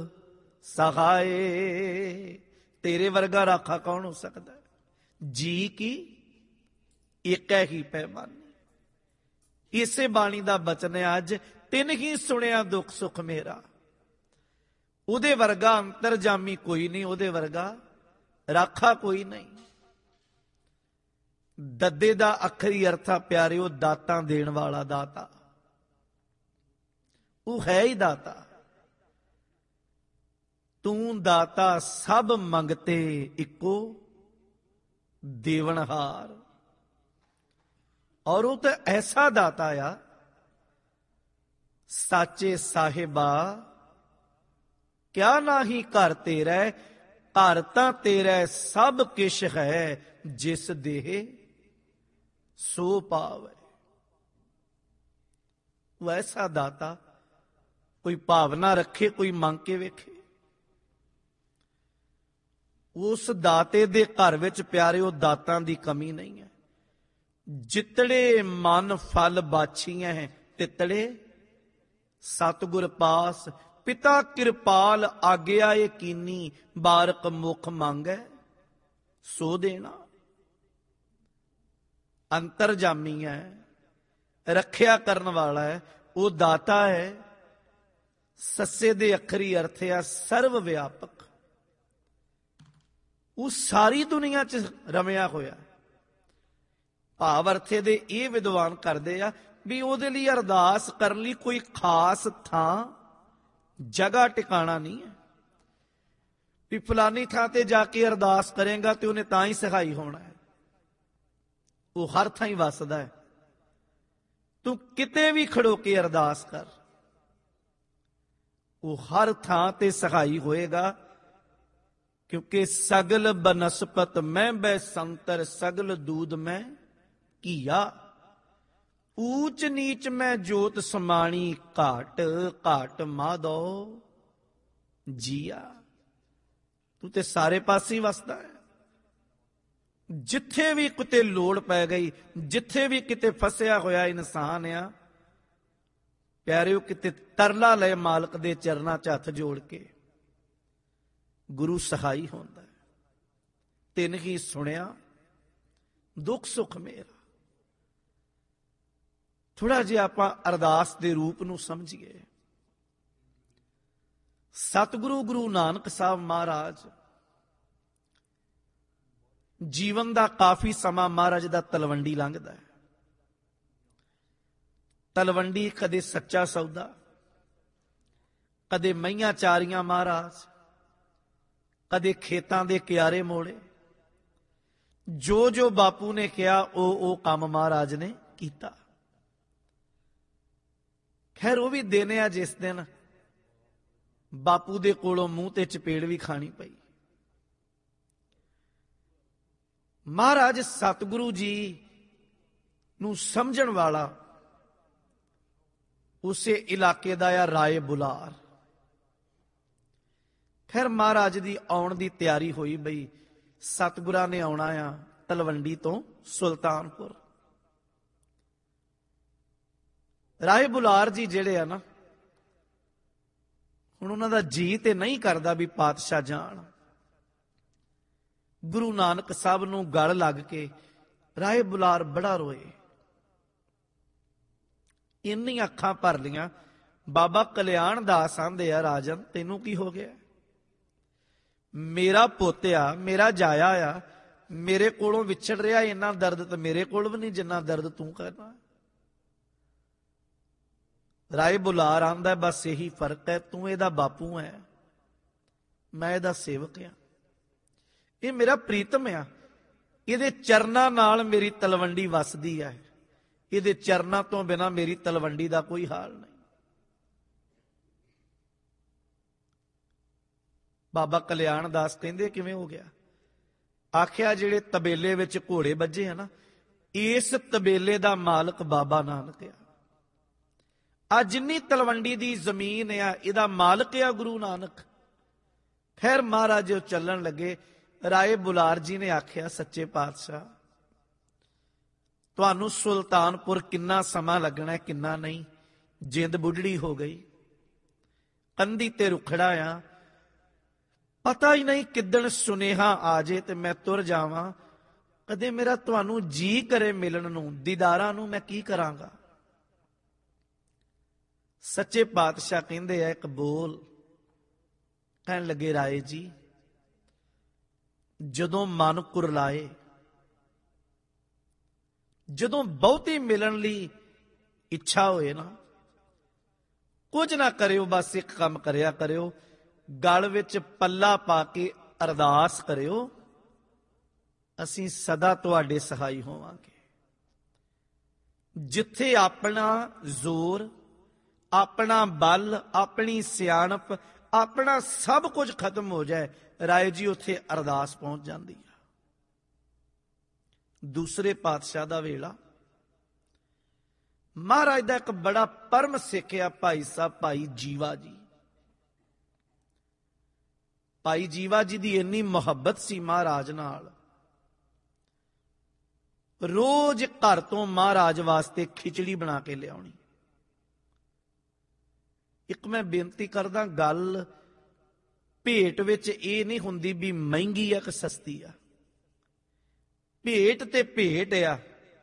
ਸਹਾਏ। ਤੇਰੇ ਵਰਗਾ ਰਾਖਾ ਕੌਣ ਹੋ ਸਕਦਾ? ਜੀ ਕੀ ਇੱਕ ਹੀ ਪੈਮਾਨੀ। ਇਸੇ ਬਾਣੀ ਦਾ ਬਚਨ ਹੈ ਅੱਜ, ਤਿੰਨ ਹੀ ਸੁਣਿਆ ਦੁੱਖ ਸੁੱਖ ਮੇਰਾ। ਉਹਦੇ ਵਰਗਾ ਅੰਤਰਜਾਮੀ ਕੋਈ ਨਹੀਂ, ਉਹਦੇ ਵਰਗਾ ਰਾਖਾ ਕੋਈ ਨਹੀਂ। ਦੱਦੇ ਦਾ ਅੱਖਰੀ ਅਰਥਾ ਪਿਆਰਿਓ ਦਾਤਾਂ ਦੇਣ ਵਾਲਾ ਦਾਤਾ। ਉਹ ਹੈ ਹੀ ਦਾਤਾ। ਤੂੰ ਦਾਤਾ ਸਭ ਮੰਗਤੇ ਇੱਕੋ ਦੇਵਨਹਾਰ। ਔਰ ਉਹ ਤਾਂ ਐਸਾ ਦਾਤਾ ਆ, ਸਾਚੇ ਸਾਹਿਬਾ ਕਿਆ ਨਾਹੀ ਘਰ ਤੇਰਾ, ਘਰ ਤਾਂ ਤੇਰਾ ਸਭ ਕਿਛ ਹੈ, ਜਿਸ ਦੇਹ ਸੋ ਪਾਵੇ। ਉਹ ਐਸਾ ਦਾਤਾ, ਕੋਈ ਭਾਵਨਾ ਰੱਖੇ, ਕੋਈ ਮੰਗ ਕੇ ਵੇਖੇ। ਉਸ ਦਾਤੇ ਦੇ ਘਰ ਵਿੱਚ ਪਿਆਰਿਓ ਦਾਤਾਂ ਦੀ ਕਮੀ ਨਹੀਂ ਹੈ। ਜਿਤੜੇ ਮਨ ਫਲ ਬਾਛੀਆਂ ਹੈ, ਤਿਤੜੇ ਸਤਿਗੁਰ ਪਾਸ। ਪਿਤਾ ਕਿਰਪਾਲ ਆਗਿਆ ਯਕੀਨੀ, ਬਾਰਕ ਮੁਖ ਮੰਗੈ ਸੋ ਦੇਣਾ। ਅੰਤਰਜਾਮੀ ਹੈ, ਰੱਖਿਆ ਕਰਨ ਵਾਲਾ ਹੈ, ਉਹ ਦਾਤਾ ਹੈ। ਸੱਸੇ ਦੇ ਅੱਖਰੀ ਅਰਥ ਆ ਸਰਵ ਵਿਆਪਕ। ਉਹ ਸਾਰੀ ਦੁਨੀਆ 'ਚ ਰਮਿਆ ਹੋਇਆ। ਭਾਵ ਅਰਥੇ ਦੇ ਇਹ ਵਿਦਵਾਨ ਕਰਦੇ ਆ ਵੀ ਉਹਦੇ ਲਈ ਅਰਦਾਸ ਕਰਨ ਲਈ ਕੋਈ ਖਾਸ ਥਾਂ ਜਗ੍ਹਾ ਟਿਕਾਣਾ ਨਹੀਂ ਹੈ ਵੀ ਫਲਾਨੀ ਥਾਂ ਤੇ ਜਾ ਕੇ ਅਰਦਾਸ ਕਰੇਗਾ ਤੇ ਉਹਨੇ ਤਾਂ ਹੀ ਸਹਾਈ ਹੋਣਾ ਹੈ। ਉਹ ਹਰ ਥਾਂ ਹੀ ਵਸਦਾ ਹੈ। ਤੂੰ ਕਿਤੇ ਵੀ ਖੜੋ ਕੇ ਅਰਦਾਸ ਕਰ, ਉਹ ਹਰ ਥਾਂ ਤੇ ਸਹਾਈ ਹੋਏਗਾ। ਕਿਉਂਕਿ ਸਗਲ ਬਨਸਪਤ ਮੈਂ ਬੈ ਸੰਤਰ, ਸਗਲ ਦੂਧ ਮੈਂ ਕੀਆ। ਊਚ ਨੀਚ ਮੈਂ ਜੋਤ ਸਮਾਣੀ, ਘਾਟ ਘਾਟ ਮਾਧੋ ਜੀਆ। ਤੂੰ ਤੇ ਸਾਰੇ ਪਾਸੇ ਵਸਦਾ ਹੈ। ਜਿੱਥੇ ਵੀ ਕਿਤੇ ਲੋੜ ਪੈ ਗਈ, ਜਿੱਥੇ ਵੀ ਕਿਤੇ ਫਸਿਆ ਹੋਇਆ ਇਨਸਾਨ ਆ, ਪਿਆਰਿਓ ਕਿਤੇ ਤਰਲਾ ਲਏ ਮਾਲਕ ਦੇ ਚਰਨਾਂ 'ਚ ਹੱਥ ਜੋੜ ਕੇ, ਗੁਰੂ ਸਹਾਈ ਹੁੰਦਾ ਹੈ। ਤਿੰਨ ਹੀ ਸੁਣਿਆ ਦੁੱਖ ਸੁੱਖ ਮੇਰਾ। ਥੋੜਾ ਜਿਹਾ ਆਪਾਂ ਅਰਦਾਸ ਦੇ ਰੂਪ ਨੂੰ ਸਮਝੀਏ। ਸਤਿਗੁਰੂ ਗੁਰੂ ਨਾਨਕ ਸਾਹਿਬ ਮਹਾਰਾਜ ਜੀਵਨ ਦਾ ਕਾਫੀ ਸਮਾਂ ਮਹਾਰਾਜ ਦਾ ਤਲਵੰਡੀ ਲੰਘਦਾ ਹੈ। ਤਲਵੰਡੀ ਕਦੇ ਸੱਚਾ ਸੌਦਾ, ਕਦੇ ਮਈਆਂ ਚਾਰੀਆਂ ਮਹਾਰਾਜ, ਕਦੇ ਖੇਤਾਂ ਦੇ ਕਿਆਰੇ ਮੋੜੇ। ਜੋ ਜੋ ਬਾਪੂ ਨੇ ਕਿਹਾ ਉਹ ਕੰਮ ਮਹਾਰਾਜ ਨੇ ਕੀਤਾ। ਖੈਰ ਉਹ ਵੀ ਦਿਨ ਆ ਜਿਸ ਦਿਨ ਬਾਪੂ ਦੇ ਕੋਲੋਂ ਮੂੰਹ ਤੇ ਚਪੇੜ ਵੀ ਖਾਣੀ ਪਈ। ਮਹਾਰਾਜ ਸਤਿਗੁਰੂ ਜੀ ਨੂੰ ਸਮਝਣ ਵਾਲਾ ਉਸੇ ਇਲਾਕੇ ਦਾ ਆ ਰਾਏ ਬੁਲਾਰ। ਖੈਰ ਮਹਾਰਾਜ ਦੀ ਆਉਣ ਦੀ ਤਿਆਰੀ ਹੋਈ ਬਈ ਸਤਿਗੁਰਾਂ ਨੇ ਆਉਣਾ ਆ ਤਲਵੰਡੀ ਤੋਂ ਸੁਲਤਾਨਪੁਰ। ਰਾਏ ਬੁਲਾਰ ਜੀ ਜਿਹੜੇ ਆ ਨਾ, ਹੁਣ ਉਹਨਾਂ ਦਾ ਜੀ ਤੇ ਨਹੀਂ ਕਰਦਾ ਵੀ ਪਾਤਸ਼ਾਹ ਜਾਣ। ਗੁਰੂ ਨਾਨਕ ਸਾਹਿਬ ਨੂੰ ਗਲ ਲੱਗ ਕੇ ਰਾਏ ਬੁਲਾਰ ਬੜਾ ਰੋਏ। ਇੰਨੀ ਅੱਖਾਂ ਭਰ ਲੀਆਂ। ਬਾਬਾ ਕਲਿਆਣ ਦਾਸ ਆਂਦੇ ਆ, ਰਾਜਨ ਤੈਨੂੰ ਕੀ ਹੋ ਗਿਆ? ਮੇਰਾ ਪੁੱਤ ਆ, ਮੇਰਾ ਜਾਇਆ ਆ, ਮੇਰੇ ਕੋਲੋਂ ਵਿਛੜ ਰਿਹਾ। ਇੰਨਾ ਦਰਦ ਤਾਂ ਮੇਰੇ ਕੋਲ ਵੀ ਨਹੀਂ ਜਿੰਨਾ ਦਰਦ ਤੂੰ ਕਰਨਾ। ਰਾਏ ਬੁਲਾਰ ਆਂਦਾ, ਬਸ ਇਹੀ ਫਰਕ ਹੈ, ਤੂੰ ਇਹਦਾ ਬਾਪੂ ਹੈ, ਮੈਂ ਇਹਦਾ ਸੇਵਕ ਆ। ਇਹ ਮੇਰਾ ਪ੍ਰੀਤਮ ਆ, ਇਹਦੇ ਚਰਨਾਂ ਨਾਲ ਮੇਰੀ ਤਲਵੰਡੀ ਵਸਦੀ ਹੈ। ਇਹਦੇ ਚਰਨਾਂ ਤੋਂ ਬਿਨਾਂ ਮੇਰੀ ਤਲਵੰਡੀ ਦਾ ਕੋਈ ਹਾਲ ਨਹੀਂ। ਬਾਬਾ ਕਲਿਆਣ ਦਾਸ ਕਹਿੰਦੇ ਕਿਵੇਂ ਹੋ ਗਿਆ? ਆਖਿਆ ਜਿਹੜੇ ਤਬੇਲੇ ਵਿੱਚ ਘੋੜੇ ਵੱਜੇ ਆ ਨਾ, ਇਸ ਤਬੇਲੇ ਦਾ ਮਾਲਕ ਬਾਬਾ ਨਾਨਕ ਆ। ਆ ਜਿੰਨੀ ਤਲਵੰਡੀ ਦੀ ਜ਼ਮੀਨ ਆ, ਇਹਦਾ ਮਾਲਕ ਆ ਗੁਰੂ ਨਾਨਕ। ਫਿਰ ਮਹਾਰਾਜ ਉਹ ਚੱਲਣ ਲੱਗੇ। ਰਾਏ ਬੁਲਾਰ ਜੀ ਨੇ ਆਖਿਆ, ਸੱਚੇ ਪਾਤਸ਼ਾਹ ਤੁਹਾਨੂੰ ਸੁਲਤਾਨਪੁਰ ਕਿੰਨਾ ਸਮਾਂ ਲੱਗਣਾ, ਕਿੰਨਾ ਨਹੀਂ। ਜਿੰਦ ਬੁੱਢੜੀ ਹੋ ਗਈ, ਕੰਧੀ ਤੇ ਰੁਖੜਾ ਆ, ਪਤਾ ਹੀ ਨਹੀਂ ਕਿੱਦਣ ਸੁਨੇਹਾ ਆ ਜੇ ਤੇ ਮੈਂ ਤੁਰ ਜਾਵਾਂ। ਕਦੇ ਮੇਰਾ ਤੁਹਾਨੂੰ ਜੀ ਕਰੇ ਮਿਲਣ ਨੂੰ, ਦੀਦਾਰਾਂ ਨੂੰ, ਮੈਂ ਕੀ ਕਰਾਂਗਾ? ਸੱਚੇ ਪਾਤਸ਼ਾਹ ਕਹਿੰਦੇ ਆ, ਇੱਕ ਬੋਲ। ਕਹਿਣ ਲੱਗੇ, ਰਾਏ ਜੀ ਜਦੋਂ ਮਨ ਕੁਰਲਾਏ, ਜਦੋਂ ਬਹੁਤੀ ਮਿਲਣ ਲਈ ਇੱਛਾ ਹੋਏ ਨਾ, ਕੁਝ ਨਾ ਕਰਿਓ, ਬਸ ਇੱਕ ਕੰਮ ਕਰਿਆ ਕਰਿਓ, ਗਲ ਵਿੱਚ ਪੱਲਾ ਪਾ ਕੇ ਅਰਦਾਸ ਕਰਿਓ, ਅਸੀਂ ਸਦਾ ਤੁਹਾਡੇ ਸਹਾਈ ਹੋਵਾਂਗੇ। ਜਿੱਥੇ ਆਪਣਾ ਜ਼ੋਰ, ਆਪਣਾ ਬਲ, ਆਪਣੀ ਸਿਆਣਪ, ਆਪਣਾ ਸਭ ਕੁਝ ਖਤਮ ਹੋ ਜਾਏ, ਰਾਏ ਜੀ ਉੱਥੇ ਅਰਦਾਸ ਪਹੁੰਚ ਜਾਂਦੀ ਆ। ਦੂਸਰੇ ਪਾਤਸ਼ਾਹ ਦਾ ਵੇਲਾ, ਮਹਾਰਾਜ ਦਾ ਇੱਕ ਬੜਾ ਪਰਮ ਸਿੱਖ ਆ ਭਾਈ ਸਾਹਿਬ, ਭਾਈ ਜੀਵਾ ਜੀ। ਭਾਈ ਜੀਵਾ ਜੀ ਦੀ ਇੰਨੀ ਮੁਹੱਬਤ ਸੀ ਮਹਾਰਾਜ ਨਾਲ, ਰੋਜ਼ ਘਰ ਤੋਂ ਮਹਾਰਾਜ ਵਾਸਤੇ ਖਿਚੜੀ ਬਣਾ ਕੇ ਲਿਆਉਣੀ। ਇੱਕ ਮੈਂ ਬੇਨਤੀ ਕਰਦਾ, ਗੱਲ ਭੇਟ ਵਿੱਚ ਇਹ ਨਹੀਂ ਹੁੰਦੀ ਵੀ ਮਹਿੰਗੀ ਆ ਕਿ ਸਸਤੀ ਆ। ਭੇਟ ਤੇ ਭੇਟ ਆ,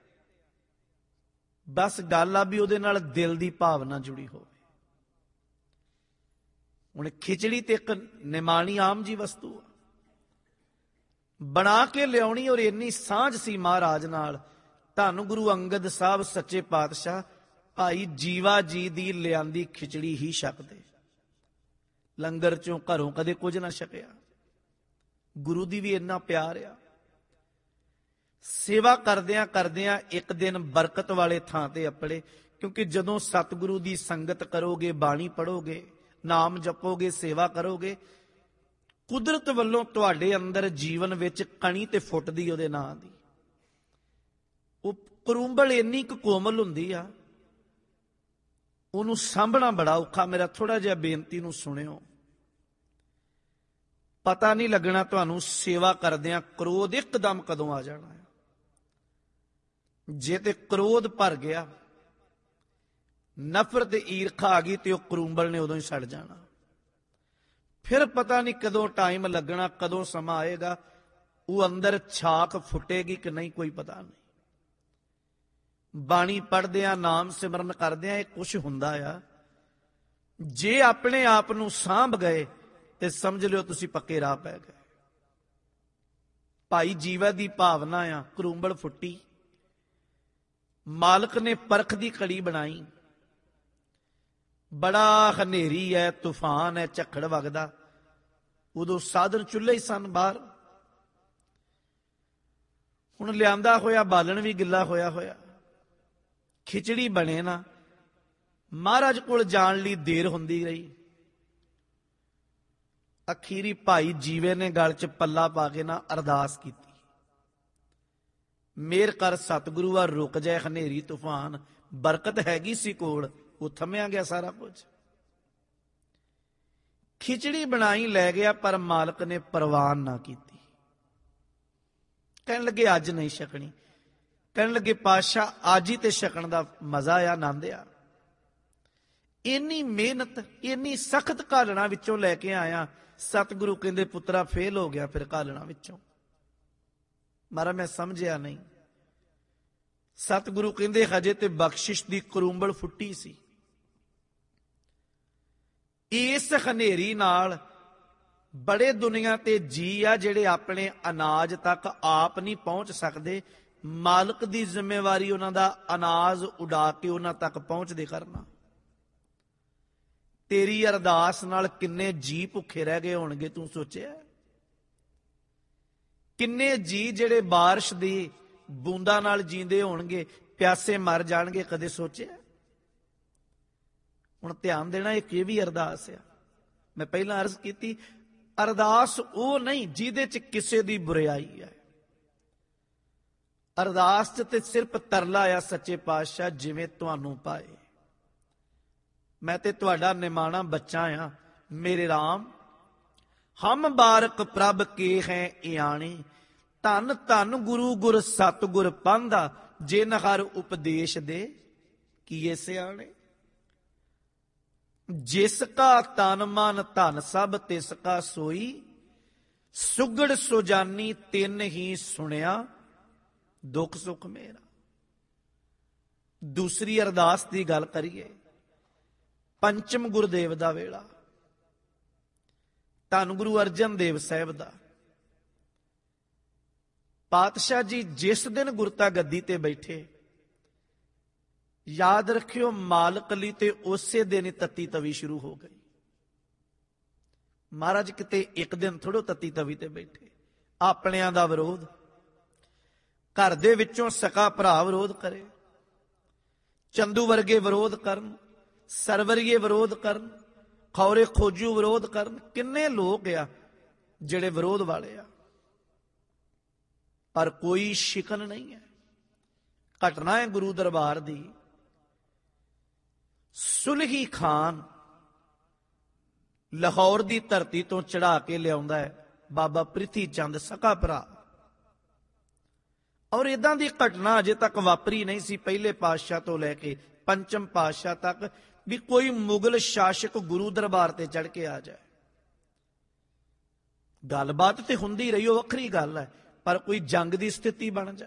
ਬਸ ਗੱਲ ਆ ਵੀ ਉਹਦੇ ਨਾਲ ਦਿਲ ਦੀ ਭਾਵਨਾ ਜੁੜੀ ਹੋਵੇ। ਹੁਣ ਖਿਚੜੀ ਤੇ ਇੱਕ ਨਿਮਾਣੀ ਆਮ ਜੀ ਵਸਤੂ ਆ, ਬਣਾ ਕੇ ਲਿਆਉਣੀ, ਔਰ ਇੰਨੀ ਸਾਂਝ ਸੀ ਮਹਾਰਾਜ ਨਾਲ। ਧੰਨ ਗੁਰੂ ਅੰਗਦ ਸਾਹਿਬ ਸੱਚੇ ਪਾਤਸ਼ਾਹ ਭਾਈ ਜੀਵਾ ਜੀ ਦੀ ਲਿਆਂਦੀ ਖਿਚੜੀ ਹੀ ਛਕਦੇ, ਲੰਗਰ ਚੋਂ ਘਰੋਂ ਕਦੇ ਕੁਝ ਨਾ ਛਕਿਆ। ਗੁਰੂ ਦੀ ਵੀ ਇੰਨਾ ਪਿਆਰ ਆ। ਸੇਵਾ ਕਰਦਿਆਂ ਕਰਦਿਆਂ ਇੱਕ ਦਿਨ ਬਰਕਤ ਵਾਲੇ ਥਾਂ ਤੇ ਅੱਪੜੇ, ਕਿਉਂਕਿ ਜਦੋਂ ਸਤਿਗੁਰੂ ਦੀ ਸੰਗਤ ਕਰੋਗੇ, ਬਾਣੀ ਪੜੋਗੇ, ਨਾਮ ਜਪੋਗੇ, ਸੇਵਾ ਕਰੋਗੇ, ਕੁਦਰਤ ਵੱਲੋਂ ਤੁਹਾਡੇ ਅੰਦਰ ਜੀਵਨ ਵਿੱਚ ਕਣੀ ਤੇ ਫੁੱਟਦੀ ਉਹਦੇ ਨਾਂ ਦੀ। ਉਹ ਕਰੂੰਬਲ ਇੰਨੀ ਕੁ ਕੋਮਲ ਹੁੰਦੀ ਆ, ਉਹਨੂੰ ਸਾਂਭਣਾ ਬੜਾ ਔਖਾ। ਮੇਰਾ ਥੋੜਾ ਜਿਹਾ ਬੇਨਤੀ ਨੂੰ ਸੁਣਿਓ। ਪਤਾ ਨਹੀਂ ਲੱਗਣਾ ਤੁਹਾਨੂੰ ਸੇਵਾ ਕਰਦਿਆਂ ਕ੍ਰੋਧ ਇੱਕਦਮ ਕਦੋਂ ਆ ਜਾਣਾ ਹੈ। ਜੇ ਤੇ ਕ੍ਰੋਧ ਭਰ ਗਿਆ, ਨਫ਼ਰਤ ਈਰਖਾ ਆ ਗਈ, ਤੇ ਉਹ ਕਰੂੰਬਲ ਨੇ ਉਦੋਂ ਹੀ ਸੜ ਜਾਣਾ। ਫਿਰ ਪਤਾ ਨਹੀਂ ਕਦੋਂ ਟਾਈਮ ਲੱਗਣਾ, ਕਦੋਂ ਸਮਾਂ ਆਏਗਾ, ਉਹ ਅੰਦਰ ਛਾਕ ਫੁੱਟੇਗੀ ਕਿ ਨਹੀਂ, ਕੋਈ ਪਤਾ ਨਹੀਂ। ਬਾਣੀ ਪੜ੍ਹਦਿਆਂ, ਨਾਮ ਸਿਮਰਨ ਕਰਦਿਆਂ ਇਹ ਕੁਛ ਹੁੰਦਾ ਆ। ਜੇ ਆਪਣੇ ਆਪ ਨੂੰ ਸਾਂਭ ਗਏ ਤੇ ਸਮਝ ਲਿਓ ਤੁਸੀਂ ਪੱਕੇ ਰਾਹ ਪੈ ਗਏ। ਭਾਈ ਜੀਵਾ ਦੀ ਭਾਵਨਾ ਆ, ਕਰੂੰਬਲ ਫੁੱਟੀ, ਮਾਲਕ ਨੇ ਪਰਖ ਦੀ ਕੜੀ ਬਣਾਈ। ਬੜਾ ਹਨੇਰੀ ਹੈ, ਤੂਫਾਨ ਹੈ, ਝੱਖੜ ਵਗਦਾ। ਉਦੋਂ ਸਾਧਨ ਚੁੱਲ੍ਹੇ ਹੀ ਸਨ ਬਾਹਰ। ਹੁਣ ਲਿਆਂਦਾ ਹੋਇਆ ਬਾਲਣ ਵੀ ਗਿੱਲਾ ਹੋਇਆ ਹੋਇਆ, ਖਿਚੜੀ ਬਣੇ ਨਾ। ਮਹਾਰਾਜ ਕੋਲ ਜਾਣ ਲਈ ਦੇਰ ਹੁੰਦੀ ਰਹੀ। ਅਖੀਰੀ ਭਾਈ ਜੀਵੇ ਨੇ ਗਲ 'ਚ ਪੱਲਾ ਪਾ ਕੇ ਨਾ ਅਰਦਾਸ ਕੀਤੀ, ਮੇਰ ਕਰ ਸਤਿਗੁਰੂ ਆ, ਰੁਕ ਜਾਏ ਹਨੇਰੀ ਤੂਫਾਨ। ਬਰਕਤ ਹੈਗੀ ਸੀ ਕੋਲ, ਉਹ ਥੰਮਿਆ ਗਿਆ ਸਾਰਾ ਕੁਝ। ਖਿਚੜੀ ਬਣਾਈ ਲੈ ਗਿਆ, ਪਰ ਮਾਲਕ ਨੇ ਪ੍ਰਵਾਨ ਨਾ ਕੀਤੀ। ਕਹਿਣ ਲੱਗੇ ਅੱਜ ਨਹੀਂ ਛਕਣੀ। ਕਹਿਣ ਲੱਗੇ ਪਾਤਸ਼ਾਹ ਅੱਜ ਹੀ ਤੇ ਛਕਣ ਦਾ ਮਜ਼ਾ ਆ, ਆਨੰਦ ਆ। ਇੰਨੀ ਮਿਹਨਤ, ਇੰਨੀ ਸਖਤ ਘਾਲਣਾ ਵਿੱਚੋਂ ਲੈ ਕੇ ਆਇਆ। ਸਤਿਗੁਰੂ ਕਹਿੰਦੇ ਪੁੱਤਰਾ ਫੇਲ ਹੋ ਗਿਆ ਫਿਰ ਘਾਲਣਾ ਵਿੱਚੋਂ। ਮਹਾਰਾਜ ਮੈਂ ਸਮਝਿਆ ਨਹੀਂ। ਸਤਿਗੁਰੂ ਕਹਿੰਦੇ ਹਜੇ ਤੇ ਬਖਸ਼ਿਸ਼ ਦੀ ਕਰੂੰਬਲ ਫੁੱਟੀ ਸੀ। ਇਸ ਹਨੇਰੀ ਨਾਲ ਬੜੇ ਦੁਨੀਆ ਤੇ ਜੀ ਆ ਜਿਹੜੇ ਆਪਣੇ ਅਨਾਜ ਤੱਕ ਆਪ ਨਹੀਂ ਪਹੁੰਚ ਸਕਦੇ। ਮਾਲਕ ਦੀ ਜ਼ਿੰਮੇਵਾਰੀ ਉਹਨਾਂ ਦਾ ਅਨਾਜ ਉਡਾ ਕੇ ਉਹਨਾਂ ਤੱਕ ਪਹੁੰਚਦੇ ਕਰਨਾ। ਤੇਰੀ ਅਰਦਾਸ ਨਾਲ ਕਿੰਨੇ ਜੀ ਭੁੱਖੇ ਰਹਿ ਗਏ ਹੋਣਗੇ, ਤੂੰ ਸੋਚਿਆ? ਕਿੰਨੇ ਜੀ ਜਿਹੜੇ ਬਾਰਿਸ਼ ਦੀ ਬੂੰਦਾਂ ਨਾਲ ਜੀਂਦੇ ਹੋਣਗੇ, ਪਿਆਸੇ ਮਰ ਜਾਣਗੇ, ਕਦੇ ਸੋਚਿਆ? ਹੁਣ ਧਿਆਨ ਦੇਣਾ, ਇਹ ਵੀ ਅਰਦਾਸ ਆ। ਮੈਂ ਪਹਿਲਾਂ ਅਰਜ਼ ਕੀਤੀ, ਅਰਦਾਸ ਉਹ ਨਹੀਂ ਜਿਹਦੇ ਚ ਕਿਸੇ ਦੀ ਬੁਰਾਈ ਹੈ। ਅਰਦਾਸ ਚ ਤੇ ਸਿਰਫ ਤਰਲਾ ਆ, ਸੱਚੇ ਪਾਤਸ਼ਾਹ ਜਿਵੇਂ ਤੁਹਾਨੂੰ ਪਾਏ। ਮੈਂ ਤੇ ਤੁਹਾਡਾ ਨਿਮਾਣਾ ਬੱਚਾ ਆ। ਮੇਰੇ ਰਾਮ ਹਮ ਬਾਰਕ ਪ੍ਰਭ ਕੇ ਹੈ ਇਆਣੇ, ਧੰਨ ਧੰਨ ਗੁਰੂ ਗੁਰ ਸਤਿਗੁਰ ਪਾਂਧਾ, ਜਿਨ ਹਰ ਉਪਦੇਸ਼ ਦੇ ਕੀਏ ਸਿਆਣੇ। ਜਿਸ ਕਾ ਤਨ ਮਨ ਧਨ ਸਭ ਤਿਸ ਕਾ ਸੋਈ, ਸੁਗੜ ਸੁਜਾਨੀ ਤਿੰਨ ਹੀ ਸੁਣਿਆ, ਦੁੱਖ ਸੁੱਖ ਮੇਰਾ। ਦੂਸਰੀ ਅਰਦਾਸ ਦੀ ਗੱਲ ਕਰੀਏ, ਪੰਚਮ ਗੁਰਦੇਵ ਦਾ ਵੇਲਾ, ਧੰਨ ਗੁਰੂ ਅਰਜਨ ਦੇਵ ਸਾਹਿਬ ਦਾ। ਪਾਤਸ਼ਾਹ ਜੀ ਜਿਸ ਦਿਨ ਗੁਰਤਾ ਗੱਦੀ ਤੇ ਬੈਠੇ, ਯਾਦ ਰੱਖਿਓ ਮਾਲਕ ਲਈ ਤੇ ਉਸੇ ਦਿਨ ਹੀ ਤੱਤੀ ਤਵੀ ਸ਼ੁਰੂ ਹੋ ਗਈ। ਮਹਾਰਾਜ ਕਿਤੇ ਇੱਕ ਦਿਨ ਥੋੜੋ ਤੱਤੀ ਤਵੀ ਤੇ ਬੈਠੇ। ਆਪਣਿਆਂ ਦਾ ਵਿਰੋਧ, ਘਰ ਦੇ ਵਿੱਚੋਂ ਸਕਾ ਭਰਾ ਵਿਰੋਧ ਕਰੇ, ਚੰਦੂ ਵਰਗੇ ਵਿਰੋਧ ਕਰਨ, ਸਰਵਰੀਏ ਵਿਰੋਧ ਕਰਨ, ਖੌਰੇ ਖੋਜੂ ਵਿਰੋਧ ਕਰਨ। ਕਿੰਨੇ ਲੋਕ ਆ ਜਿਹੜੇ ਵਿਰੋਧ ਵਾਲੇ ਆ, ਪਰ ਕੋਈ ਸ਼ਿਕਨ ਨਹੀਂ ਹੈ। ਘਟਨਾ ਹੈ ਗੁਰੂ ਦਰਬਾਰ ਦੀ। ਸੁਲਹੀ ਖਾਨ ਲਾਹੌਰ ਦੀ ਧਰਤੀ ਤੋਂ ਚੜਾ ਕੇ ਲਿਆਉਂਦਾ ਹੈ ਬਾਬਾ ਪ੍ਰਿਥੀ ਚੰਦ, ਸਕਾ ਭਰਾ। ਔਰ ਇਦਾਂ ਦੀ ਘਟਨਾ ਅਜੇ ਤੱਕ ਵਾਪਰੀ ਨਹੀਂ ਸੀ, ਪਹਿਲੇ ਪਾਤਸ਼ਾਹ ਤੋਂ ਲੈ ਕੇ ਪੰਚਮ ਪਾਤਸ਼ਾਹ ਤੱਕ, ਵੀ ਕੋਈ ਮੁਗਲ ਸ਼ਾਸਕ ਗੁਰੂ ਦਰਬਾਰ ਤੇ ਚੜ ਕੇ ਆ ਜਾਏ। ਗੱਲਬਾਤ ਤੇ ਹੁੰਦੀ ਰਹੀ, ਉਹ ਵੱਖਰੀ ਗੱਲ ਹੈ, ਪਰ ਕੋਈ ਜੰਗ ਦੀ ਸਥਿਤੀ ਬਣ ਜਾਏ।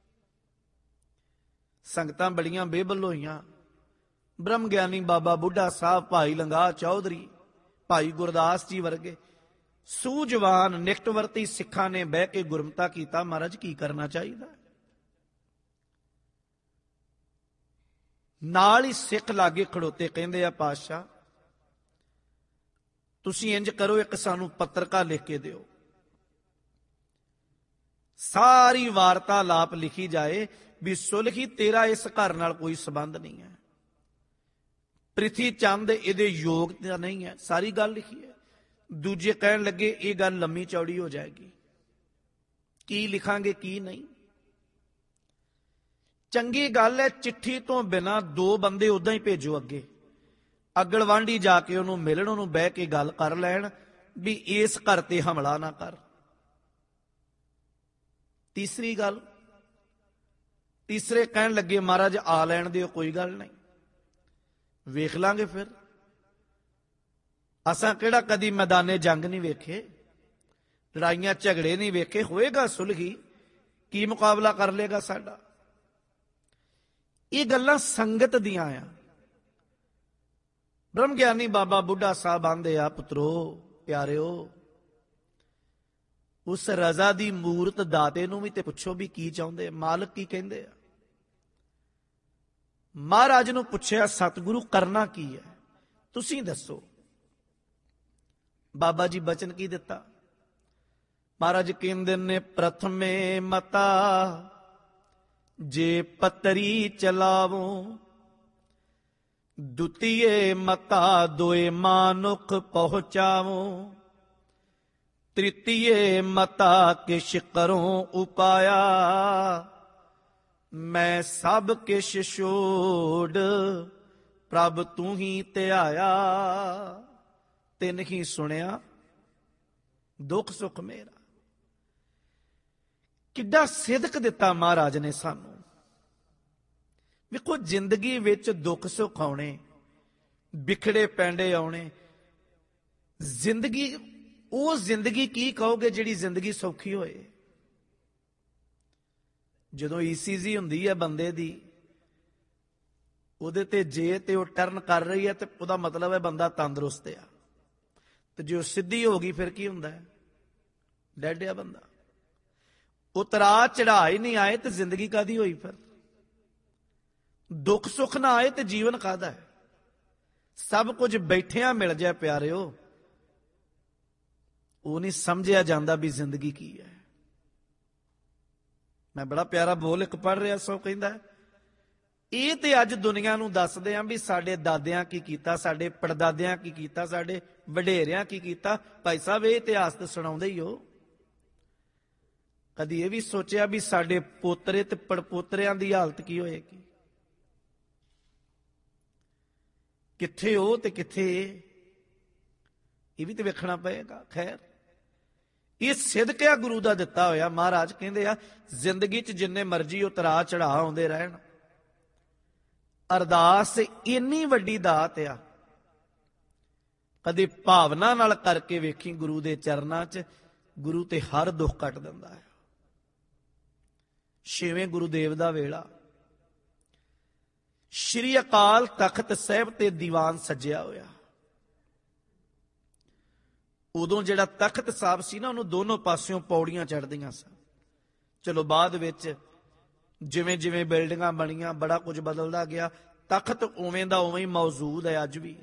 ਸੰਗਤਾਂ ਬੜੀਆਂ ਬੇਬਲ ਹੋਈਆਂ। ਬ੍ਰਹਮ ਗਿਆਨੀ ਬਾਬਾ ਬੁੱਢਾ ਸਾਹਿਬ, ਭਾਈ ਲੰਗਾ ਚੌਧਰੀ, ਭਾਈ ਗੁਰਦਾਸ ਜੀ ਵਰਗੇ ਸੂਝਵਾਨ ਨਿਕਟਵਰਤੀ ਸਿੱਖਾਂ ਨੇ ਬਹਿ ਕੇ ਗੁਰਮਤਾ ਕੀਤਾ। ਮਹਾਰਾਜ ਕੀ ਕਰਨਾ ਚਾਹੀਦਾ? ਨਾਲ ਹੀ ਸਿੱਖ ਲਾਗੇ ਖੜੋਤੇ ਕਹਿੰਦੇ ਆ, ਪਾਤਸ਼ਾਹ ਤੁਸੀਂ ਇੰਜ ਕਰੋ, ਇੱਕ ਸਾਨੂੰ ਪੱਤਰਕਾ ਲਿਖ ਕੇ ਦਿਓ, ਸਾਰੀ ਵਾਰਤਾਲਾਪ ਲਿਖੀ ਜਾਏ ਵੀ ਸੁਲਹੀ ਤੇਰਾ ਇਸ ਘਰ ਨਾਲ ਕੋਈ ਸੰਬੰਧ ਨਹੀਂ ਹੈ, ਪ੍ਰਿਥੀ ਚੰਦ ਇਹਦੇ ਯੋਗ ਤਾਂ ਨਹੀਂ ਹੈ, ਸਾਰੀ ਗੱਲ ਲਿਖੀ ਹੈ। ਦੂਜੇ ਕਹਿਣ ਲੱਗੇ ਇਹ ਗੱਲ ਲੰਮੀ ਚੌੜੀ ਹੋ ਜਾਏਗੀ, ਕੀ ਲਿਖਾਂਗੇ ਕੀ ਨਹੀਂ। ਚੰਗੀ ਗੱਲ ਹੈ, ਚਿੱਠੀ ਤੋਂ ਬਿਨਾਂ ਦੋ ਬੰਦੇ ਉਦਾਂ ਹੀ ਭੇਜੋ ਅੱਗੇ, ਅਗਲਵਾਂਢੀ ਜਾ ਕੇ ਉਹਨੂੰ ਮਿਲਣ, ਉਹਨੂੰ ਬਹਿ ਕੇ ਗੱਲ ਕਰ ਲੈਣ ਵੀ ਇਸ ਘਰ ਤੇ ਹਮਲਾ ਨਾ ਕਰ। ਤੀਸਰੀ ਗੱਲ, ਤੀਸਰੇ ਕਹਿਣ ਲੱਗੇ ਮਹਾਰਾਜ ਆ ਲੈਣ ਦਿਓ, ਕੋਈ ਗੱਲ ਨਹੀਂ, ਵੇਖ ਲਾਂਗੇ ਫਿਰ। ਅਸਾਂ ਕਿਹੜਾ ਕਦੀ ਮੈਦਾਨੇ ਜੰਗ ਨਹੀਂ ਵੇਖੇ, ਲੜਾਈਆਂ ਝਗੜੇ ਨਹੀਂ ਵੇਖੇ, ਹੋਏਗਾ ਸੁਲਹੀ, ਕੀ ਮੁਕਾਬਲਾ ਕਰ ਲੇਗਾ ਸਾਡਾ। ਇਹ ਗੱਲਾਂ ਸੰਗਤ ਦੀਆਂ ਆ। ਬ੍ਰਹਮ ਗਿਆਨੀ ਬਾਬਾ ਬੁੱਢਾ ਸਾਹਿਬ ਆਂਦੇ ਆ, ਪੁੱਤਰੋ ਪਿਆਰਿਓ, ਉਸ ਰਜ਼ਾ ਦੀ ਮੂਰਤ ਦਾਤੇ ਨੂੰ ਵੀ ਤੇ ਪੁੱਛੋ ਵੀ ਕੀ ਚਾਹੁੰਦੇ, ਮਾਲਕ ਕੀ ਕਹਿੰਦੇ ਆ। ਮਹਾਰਾਜ ਨੂੰ ਪੁੱਛਿਆ, ਸਤਿਗੁਰੂ ਕਰਨਾ ਕੀ ਹੈ, ਤੁਸੀਂ ਦੱਸੋ। ਬਾਬਾ ਜੀ ਬਚਨ ਕੀ ਦਿੱਤਾ? ਮਹਾਰਾਜ ਕਹਿੰਦੇ ਨੇ, ਪ੍ਰਥਮੇ ਮਤਾ ਜੇ ਪਤਰੀ ਚਲਾਵੋ, ਦੁਤੀਏ ਮਤਾ ਦੋਏ ਮਾਨੁਖ ਪਹੁੰਚਾਵੋ, ਤ੍ਰਿਤੀਏ ਮਤਾ ਕਿਛ ਕਰੋ ਉਪਾਇਆ, ਮੈਂ ਸਭ ਕਿਛ ਛੋੜ ਪ੍ਰਭ ਤੂੰ ਹੀ ਧਿਆਇਆ, ਤਿੰਨ ਹੀ ਸੁਣਿਆ ਦੁੱਖ ਸੁੱਖ ਮੇਰਾ। ਕਿੱਡਾ ਸਿਦਕ ਦਿੱਤਾ ਮਹਾਰਾਜ ਨੇ ਸਾਨੂੰ। ਵੇਖੋ ਜ਼ਿੰਦਗੀ ਵਿੱਚ ਦੁੱਖ ਸੁੱਖ ਆਉਣੇ, ਵਿਖੜੇ ਪੈਂਡੇ ਆਉਣੇ, ਜ਼ਿੰਦਗੀ, ਉਹ ਜ਼ਿੰਦਗੀ ਕੀ ਕਹੋਗੇ ਜਿਹੜੀ ਜ਼ਿੰਦਗੀ ਸੌਖੀ ਹੋਏ। ਜਦੋਂ ECG ਹੁੰਦੀ ਹੈ ਬੰਦੇ ਦੀ, ਉਹਦੇ ਤੇ ਜੇ ਤੇ ਉਹ ਟਰਨ ਕਰ ਰਹੀ ਹੈ ਤੇ ਉਹਦਾ ਮਤਲਬ ਹੈ ਬੰਦਾ ਤੰਦਰੁਸਤ ਆ, ਤੇ ਜੇ ਉਹ ਸਿੱਧੀ ਹੋ ਗਈ ਫਿਰ ਕੀ ਹੁੰਦਾ ਹੈ? ਡੈਡ ਆ ਬੰਦਾ। ਉਤਰਾ ਚੜਾਈ ਨਹੀਂ ਆਏ ਤੇ ਜ਼ਿੰਦਗੀ ਕਾਦੀ ਹੋਈ? ਫਿਰ ਦੁੱਖ ਸੁੱਖ ਨਾ ਆਏ ਤੇ ਜੀਵਨ ਕਾਹਦਾ ਹੈ? ਸਭ ਕੁਝ ਬੈਠਿਆਂ ਮਿਲ ਜਾਏ ਪਿਆਰਿਓ, ਉਹ ਨਹੀਂ ਸਮਝਿਆ ਜਾਂਦਾ ਵੀ ਜ਼ਿੰਦਗੀ ਕੀ ਹੈ। ਮੈਂ ਬੜਾ ਪਿਆਰਾ ਬੋਲ ਇੱਕ ਪੜ੍ਹ ਰਿਹਾ ਸੋ ਕਹਿੰਦਾ, ਇਹ ਤੇ ਅੱਜ ਦੁਨੀਆ ਨੂੰ ਦੱਸਦੇ ਆਂ ਵੀ ਸਾਡੇ ਦਾਦਿਆਂ ਕੀ ਕੀਤਾ, ਸਾਡੇ ਪੜਦਾਦਿਆਂ ਕੀ ਕੀਤਾ, ਸਾਡੇ ਵਡੇਰਿਆਂ ਕੀ ਕੀਤਾ। ਭਾਈ ਸਾਹਿਬ ਇਹ ਇਤਿਹਾਸ ਤੇ ਸੁਣਾਉਂਦੇ ਹੀ ਹੋ। ਕਦੀ ਇਹ ਵੀ ਸੋਚਿਆ ਵੀ ਸਾਡੇ ਪੋਤਰੇ ਤੇ ਪੜਪੋਤਰਿਆਂ ਦੀ ਹਾਲਤ ਕੀ ਹੋਏਗੀ? ਕਿੱਥੇ ਉਹ ਤੇ ਕਿੱਥੇ ਇਹ ਵੀ ਤੇ ਵੇਖਣਾ ਪਏਗਾ। ਖੈਰ, ਇਹ ਸਿਦਕਿਆ ਗੁਰੂ ਦਾ ਦਿੱਤਾ ਹੋਇਆ। ਮਹਾਰਾਜ ਕਹਿੰਦੇ ਆ ਜ਼ਿੰਦਗੀ 'ਚ ਜਿੰਨੇ ਮਰਜ਼ੀ ਉਤਰਾ ਚੜਾਅ ਆਉਂਦੇ ਰਹਿਣ, ਅਰਦਾਸ ਇੰਨੀ ਵੱਡੀ ਦਾਤ ਆ, ਕਦੇ ਭਾਵਨਾ ਨਾਲ ਕਰਕੇ ਵੇਖੀ ਗੁਰੂ ਦੇ ਚਰਨਾਂ 'ਚ, ਗੁਰੂ ਤੇ ਹਰ ਦੁੱਖ ਕੱਟ ਦਿੰਦਾ ਹੈ। ਛੇਵੇਂ ਗੁਰੂਦੇਵ ਦਾ ਵੇਲਾ, ਸ਼੍ਰੀ ਅਕਾਲ ਤਖਤ ਸਾਹਿਬ ਤੇ ਦੀਵਾਨ ਸੱਜਿਆ ਹੋਇਆ। ਉਦੋਂ ਜਿਹੜਾ ਤਖਤ ਸਾਹਿਬ ਸੀ ਨਾ, ਉਹਨੂੰ ਦੋਨੋਂ ਪਾਸਿਓਂ ਪੌੜੀਆਂ ਚੜ੍ਹਦੀਆਂ ਸਨ। ਚਲੋ ਬਾਅਦ ਵਿੱਚ ਜਿਵੇਂ ਜਿਵੇਂ ਬਿਲਡਿੰਗਾਂ ਬਣੀਆਂ ਬੜਾ ਕੁਝ ਬਦਲਦਾ ਗਿਆ। ਤਖਤ ਉਵੇਂ ਦਾ ਉਵੇਂ ਹੀ ਮੌਜੂਦ ਹੈ ਅੱਜ ਵੀ।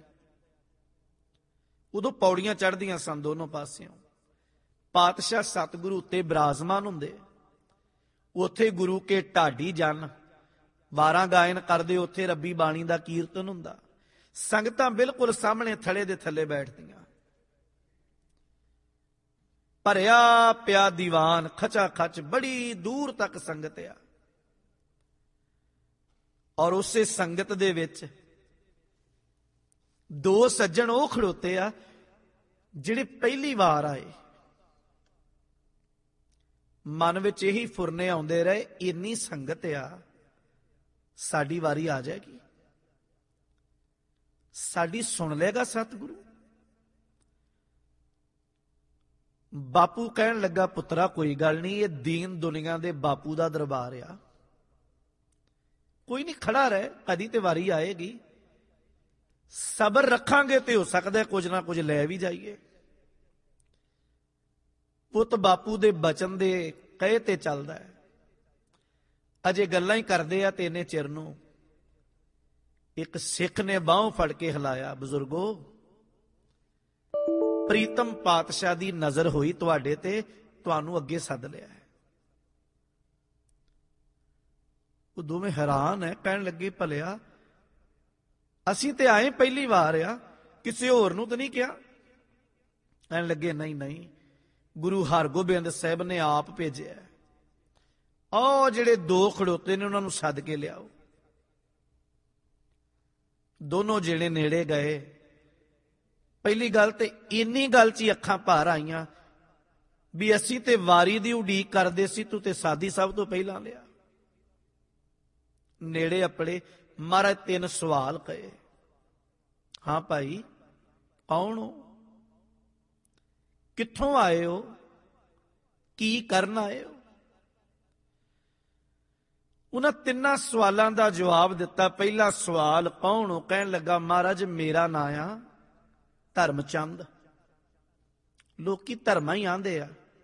ਉਦੋਂ ਪੌੜੀਆਂ ਚੜ੍ਹਦੀਆਂ ਸਨ ਦੋਨੋਂ ਪਾਸਿਓਂ। ਪਾਤਸ਼ਾਹ ਸਤਿਗੁਰੂ ਉੱਤੇ ਬਿਰਾਜਮਾਨ ਹੁੰਦੇ, ਉੱਥੇ ਗੁਰੂ ਕੇ ਢਾਡੀ ਜਨ ਵਾਰਾਂ ਗਾਇਨ ਕਰਦੇ, ਉੱਥੇ ਰੱਬੀ ਬਾਣੀ ਦਾ ਕੀਰਤਨ ਹੁੰਦਾ। ਸੰਗਤਾਂ ਬਿਲਕੁਲ ਸਾਹਮਣੇ ਥੜੇ ਦੇ ਥੱਲੇ ਬੈਠਦੀਆਂ। ਭਰਿਆ ਪਿਆ ਦੀਵਾਨ, ਖਚਾ ਖਚ, ਬੜੀ ਦੂਰ ਤੱਕ ਸੰਗਤ ਆ। ਔਰ ਉਸੇ ਸੰਗਤ ਦੇ ਵਿੱਚ ਦੋ ਸੱਜਣ ਉਹ ਖੜੋਤੇ ਆ ਜਿਹੜੇ ਪਹਿਲੀ ਵਾਰ ਆਏ। ਮਨ ਵਿੱਚ ਇਹੀ ਫੁਰਨੇ ਆਉਂਦੇ ਰਹੇ, ਇੰਨੀ ਸੰਗਤ ਆ, ਸਾਡੀ ਵਾਰੀ ਆ ਜਾਏਗੀ, ਸਾਡੀ ਸੁਣ ਲਏਗਾ ਸਤਿਗੁਰੂ। ਬਾਪੂ ਕਹਿਣ ਲੱਗਾ, ਪੁੱਤਰਾ ਕੋਈ ਗੱਲ ਨਹੀਂ, ਇਹ ਦੀਨ ਦੁਨੀਆ ਦੇ ਬਾਪੂ ਦਾ ਦਰਬਾਰ ਆ, ਕੋਈ ਨਹੀਂ, ਖੜਾ ਰਹਿ, ਕਦੀ ਤੇ ਵਾਰੀ ਆਏਗੀ। ਸਬਰ ਰੱਖਾਂਗੇ ਤੇ ਹੋ ਸਕਦਾ ਕੁਝ ਨਾ ਕੁਝ ਲੈ ਵੀ ਜਾਈਏ। ਪੁੱਤ ਬਾਪੂ ਦੇ ਬਚਨ ਦੇ ਕਹੇ ਤੇ ਚੱਲਦਾ ਹੈ। ਅਜੇ ਗੱਲਾਂ ਹੀ ਕਰਦੇ ਆ ਤੇ ਇੰਨੇ ਚਿਰ ਨੂੰ ਇੱਕ ਸਿੱਖ ਨੇ ਬਾਹੋਂ ਫੜ ਕੇ ਹਿਲਾਇਆ, ਬਜ਼ੁਰਗੋ ਪ੍ਰੀਤਮ ਪਾਤਸ਼ਾਹ ਦੀ ਨਜ਼ਰ ਹੋਈ ਤੁਹਾਡੇ ਤੇ, ਤੁਹਾਨੂੰ ਅੱਗੇ ਸੱਦ ਲਿਆ ਹੈ। ਉਹ ਦੋਵੇਂ ਹੈਰਾਨ ਹੈ, ਕਹਿਣ ਲੱਗੇ ਭਲਿਆ ਅਸੀਂ ਤੇ ਆਏ ਪਹਿਲੀ ਵਾਰ ਆ, ਕਿਸੇ ਹੋਰ ਨੂੰ ਤਾਂ ਨਹੀਂ ਕਿਹਾ? ਕਹਿਣ ਲੱਗੇ ਨਹੀਂ ਨਹੀਂ, ਗੁਰੂ ਹਰਗੋਬਿੰਦ ਸਾਹਿਬ ਨੇ ਆਪ ਭੇਜਿਆ। ਉਹ ਜਿਹੜੇ ਦੋ ਖੜੋਤੇ ਨੇ ਉਹਨਾਂ ਨੂੰ ਸੱਦ ਕੇ ਲਿਆਓ। ਦੋਨੋਂ ਜਿਹੜੇ ਨੇੜੇ ਗਏ, ਪਹਿਲੀ ਗੱਲ ਤੇ ਇੰਨੀ ਗੱਲ 'ਚ ਹੀ ਅੱਖਾਂ ਭਰ ਆਈਆਂ ਵੀ ਅਸੀਂ ਤੇ ਵਾਰੀ ਦੀ ਉਡੀਕ ਕਰਦੇ ਸੀ, ਤੂੰ ਤੇ ਸਾਦੀ ਸਭ ਤੋਂ ਪਹਿਲਾਂ ਲਿਆ। ਨੇੜੇ ਆਪਣੇ ਮਹਾਰਾਜ ਤਿੰਨ ਸਵਾਲ ਕਹੇ। ਹਾਂ ਭਾਈ, ਕੌਣ ਹੋ, ਕਿੱਥੋਂ ਆਏ ਹੋ, ਕੀ ਕਰਨ ਆਏ ਹੋ? ਉਹਨਾਂ ਤਿੰਨਾਂ ਸਵਾਲਾਂ ਦਾ ਜਵਾਬ ਦਿੱਤਾ। ਪਹਿਲਾ ਸਵਾਲ ਕੌਣ ਹੋ? ਕਹਿਣ ਲੱਗਾ ਮਹਾਰਾਜ ਮੇਰਾ ਨਾਂ ਆ ਧਰਮਚੰਦ। ਲੋਕੀ ਧਰਮਾਂ ਹੀ ਆਂਦੇ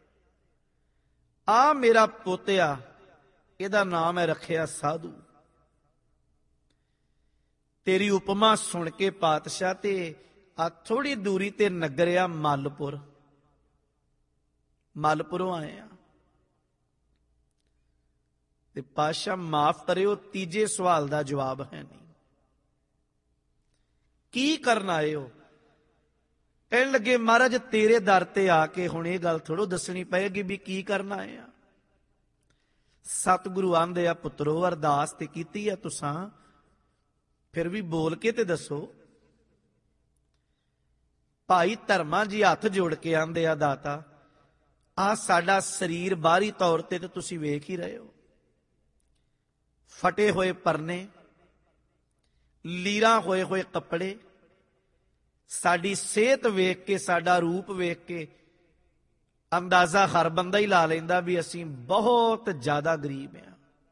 ਆ ਮੇਰਾ ਪੋਤਿਆ, ਇਹਦਾ ਨਾਮ ਹੈ ਰੱਖਿਆ ਸਾਧੂ। ਤੇਰੀ ਉਪਮਾ ਸੁਣ ਕੇ ਪਾਤਸ਼ਾਹ ਤੇ ਆ ਥੋੜੀ ਦੂਰੀ ਤੇ ਨਗਰ ਆ ਮਲਪੁਰ, ਮਲਪੁਰੋਂ ਆਏ ਆ। ਤੇ ਪਾਤਸ਼ਾਹ ਮਾਫ ਕਰਿਓ, ਤੀਜੇ ਸਵਾਲ ਦਾ ਜਵਾਬ ਹੈ ਨਹੀਂ। ਕੀ ਕਰਨ ਆਏ ਹੋ? ਕਹਿਣ ਲੱਗੇ ਮਹਾਰਾਜ ਤੇਰੇ ਦਰ ਤੇ ਆ ਕੇ ਹੁਣ ਇਹ ਗੱਲ ਥੋੜੋ ਦੱਸਣੀ ਪਏਗੀ ਵੀ ਕੀ ਕਰਨ ਆਏ ਆ। ਸਤਿਗੁਰੂ ਆਂਦੇ ਆ ਪੁੱਤਰੋ, ਅਰਦਾਸ ਤੇ ਕੀਤੀ ਆ ਤੁਸਾਂ, ਫਿਰ ਵੀ ਬੋਲ ਕੇ ਤੇ ਦੱਸੋ। ਭਾਈ ਧਰਮਾ ਜੀ ਹੱਥ ਜੋੜ ਕੇ ਆਂਦੇ ਆ ਦਾਤਾ, ਆ ਸਾਡਾ ਸਰੀਰ ਬਾਹਰੀ ਤੌਰ ਤੇ ਤੁਸੀਂ ਵੇਖ ਹੀ ਰਹੇ ਹੋ, ਫਟੇ ਹੋਏ ਪਰਨੇ, ਲੀਰਾਂ ਹੋਏ ਹੋਏ ਕੱਪੜੇ। ਸਾਡੀ ਸਿਹਤ ਵੇਖ ਕੇ, ਸਾਡਾ ਰੂਪ ਵੇਖ ਕੇ ਅੰਦਾਜ਼ਾ ਹਰ ਬੰਦਾ ਹੀ ਲਾ ਲੈਂਦਾ ਵੀ ਅਸੀਂ ਬਹੁਤ ਜ਼ਿਆਦਾ ਗਰੀਬ ਹਾਂ।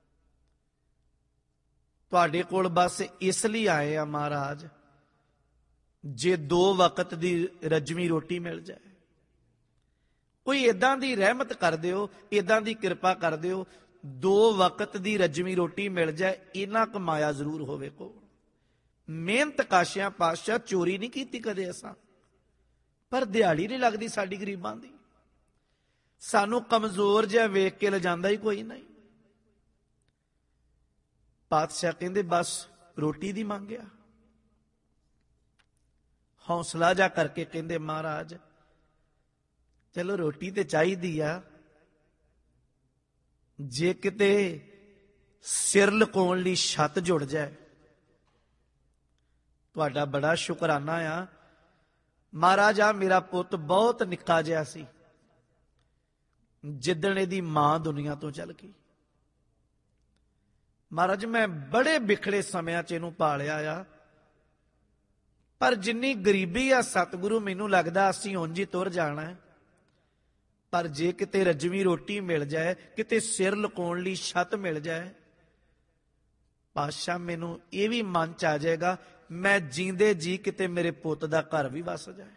ਤੁਹਾਡੇ ਕੋਲ ਬਸ ਇਸ ਲਈ ਆਏ ਆ ਮਹਾਰਾਜ, ਜੇ 2 ਵਕਤ ਦੀ ਰੱਜਵੀਂ ਰੋਟੀ ਮਿਲ ਜਾਏ, ਕੋਈ ਏਦਾਂ ਦੀ ਰਹਿਮਤ ਕਰ ਦਿਓ, ਏਦਾਂ ਦੀ ਕਿਰਪਾ ਕਰ ਦਿਓ, 2 ਵਕਤ ਦੀ ਰੱਜਵੀਂ ਰੋਟੀ ਮਿਲ ਜਾਏ, ਇੰਨਾ ਕਮਾਇਆ ਜ਼ਰੂਰ ਹੋਵੇ ਕੋਲ। ਮਿਹਨਤ ਕਾਸ਼ਿਆਂ ਪਾਤਸ਼ਾਹ ਚੋਰੀ ਨਹੀਂ ਕੀਤੀ ਕਦੇ ਅਸਾਂ, ਪਰ ਦਿਹਾੜੀ ਨਹੀਂ ਲੱਗਦੀ ਸਾਡੀ ਗਰੀਬਾਂ ਦੀ। ਸਾਨੂੰ ਕਮਜ਼ੋਰ ਜਿਹਾ ਵੇਖ ਕੇ ਲਿਜਾਂਦਾ ਹੀ ਕੋਈ ਨਹੀਂ। ਪਾਤਸ਼ਾਹ ਕਹਿੰਦੇ ਬਸ ਰੋਟੀ ਦੀ ਮੰਗਿਆ। ਹੌਸਲਾ ਜਾ ਕਰਕੇ ਕਹਿੰਦੇ ਮਹਾਰਾਜ ਚਲੋ ਰੋਟੀ ਤੇ ਚਾਹੀਦੀ ਆ, ਜੇ ਕਿਤੇ ਸਿਰ ਲੁਕਾਉਣ ਲਈ ਛੱਤ ਜੁੜ ਜਾਏ ਤੁਹਾਡਾ ਬੜਾ ਸ਼ੁਕਰਾਨਾ ਆ ਮਹਾਰਾਜ। ਆ ਮੇਰਾ ਪੁੱਤ ਬਹੁਤ ਨਿੱਕਾ ਜਿਹਾ ਸੀ ਜਿੱਦਣ ਇਹਦੀ ਮਾਂ ਦੁਨੀਆ ਤੋਂ ਚਲ ਗਈ। ਮਹਾਰਾਜ ਮੈਂ ਬੜੇ ਬਿਖੜੇ ਸਮਿਆਂ 'ਚ ਇਹਨੂੰ ਪਾਲਿਆ ਆ, ਪਰ ਜਿੰਨੀ ਗਰੀਬੀ ਆ ਸਤਿਗੁਰੂ ਮੈਨੂੰ ਲੱਗਦਾ ਅਸੀਂ ਉਂਝ ਹੀ ਤੁਰ ਜਾਣਾ ਹੈ। ਪਰ ਜੇ ਕਿਤੇ ਰੱਜਵੀਂ ਰੋਟੀ ਮਿਲ ਜਾਏ, ਕਿਤੇ ਸਿਰ ਲੁਕਾਉਣ ਲਈ ਛੱਤ ਮਿਲ ਜਾਏ, ਪਾਤਸ਼ਾਹ ਮੈਨੂੰ ਇਹ ਵੀ ਮਨ 'ਚ ਆ ਜਾਏਗਾ ਮੈਂ ਜੀਂਦੇ ਜੀ ਕਿਤੇ ਮੇਰੇ ਪੁੱਤ ਦਾ ਘਰ ਵੀ ਵਸ ਜਾਏ,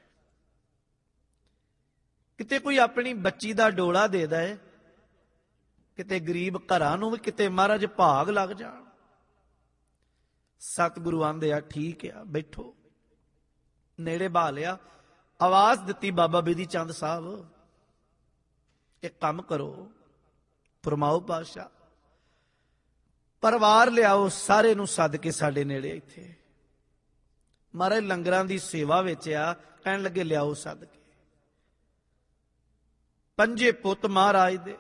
ਕਿਤੇ ਕੋਈ ਆਪਣੀ ਬੱਚੀ ਦਾ ਡੋਲਾ ਦੇ ਦੇ, ਕਿਤੇ ਗਰੀਬ ਘਰਾਂ ਨੂੰ ਵੀ ਕਿਤੇ ਮਹਾਰਾਜ ਭਾਗ ਲੱਗ ਜਾਣ। ਸਤਿਗੁਰੂ ਆਂਦੇ ਆ ਠੀਕ ਆ ਬੈਠੋ। ਨੇੜੇ ਬਾ ਲਿਆ, ਆਵਾਜ਼ ਦਿੱਤੀ ਬਾਬਾ ਬਿਧੀ ਚੰਦ ਸਾਹਿਬ ਇੱਕ ਕੰਮ ਕਰੋ, ਫਰਮਾਓ ਪਾਤਸ਼ਾਹ। ਪਰਿਵਾਰ ਲਿਆਓ, ਸਾਰੇ ਨੂੰ ਸੱਦ ਕੇ ਸਾਡੇ ਨੇੜੇ ਇੱਥੇ। ਮਹਾਰਾਜ ਲੰਗਰਾਂ ਦੀ ਸੇਵਾ ਵਿੱਚ ਆ, ਕਹਿਣ ਲੱਗੇ ਲਿਆਓ ਸੱਦ ਕੇ। 5 ਪੁੱਤ ਮਹਾਰਾਜ ਦੇ,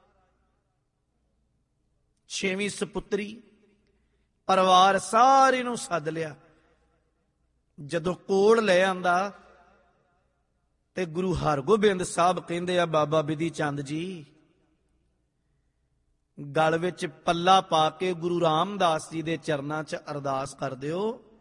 6ਵੀਂ ਸਪੁੱਤਰੀ, ਪਰਿਵਾਰ ਸਾਰੇ ਨੂੰ ਸੱਦ ਲਿਆ। ਜਦੋਂ ਕੋਲ ਲੈ ਆਂਦਾ ਤੇ ਗੁਰੂ ਹਰਗੋਬਿੰਦ ਸਾਹਿਬ ਕਹਿੰਦੇ ਆ ਬਾਬਾ ਬਿਧੀ ਚੰਦ ਜੀ ਗਲ ਵਿੱਚ ਪੱਲਾ ਪਾ ਕੇ ਗੁਰੂ ਰਾਮਦਾਸ ਜੀ ਦੇ ਚਰਨਾਂ 'ਚ ਅਰਦਾਸ ਕਰ ਦਿਓ,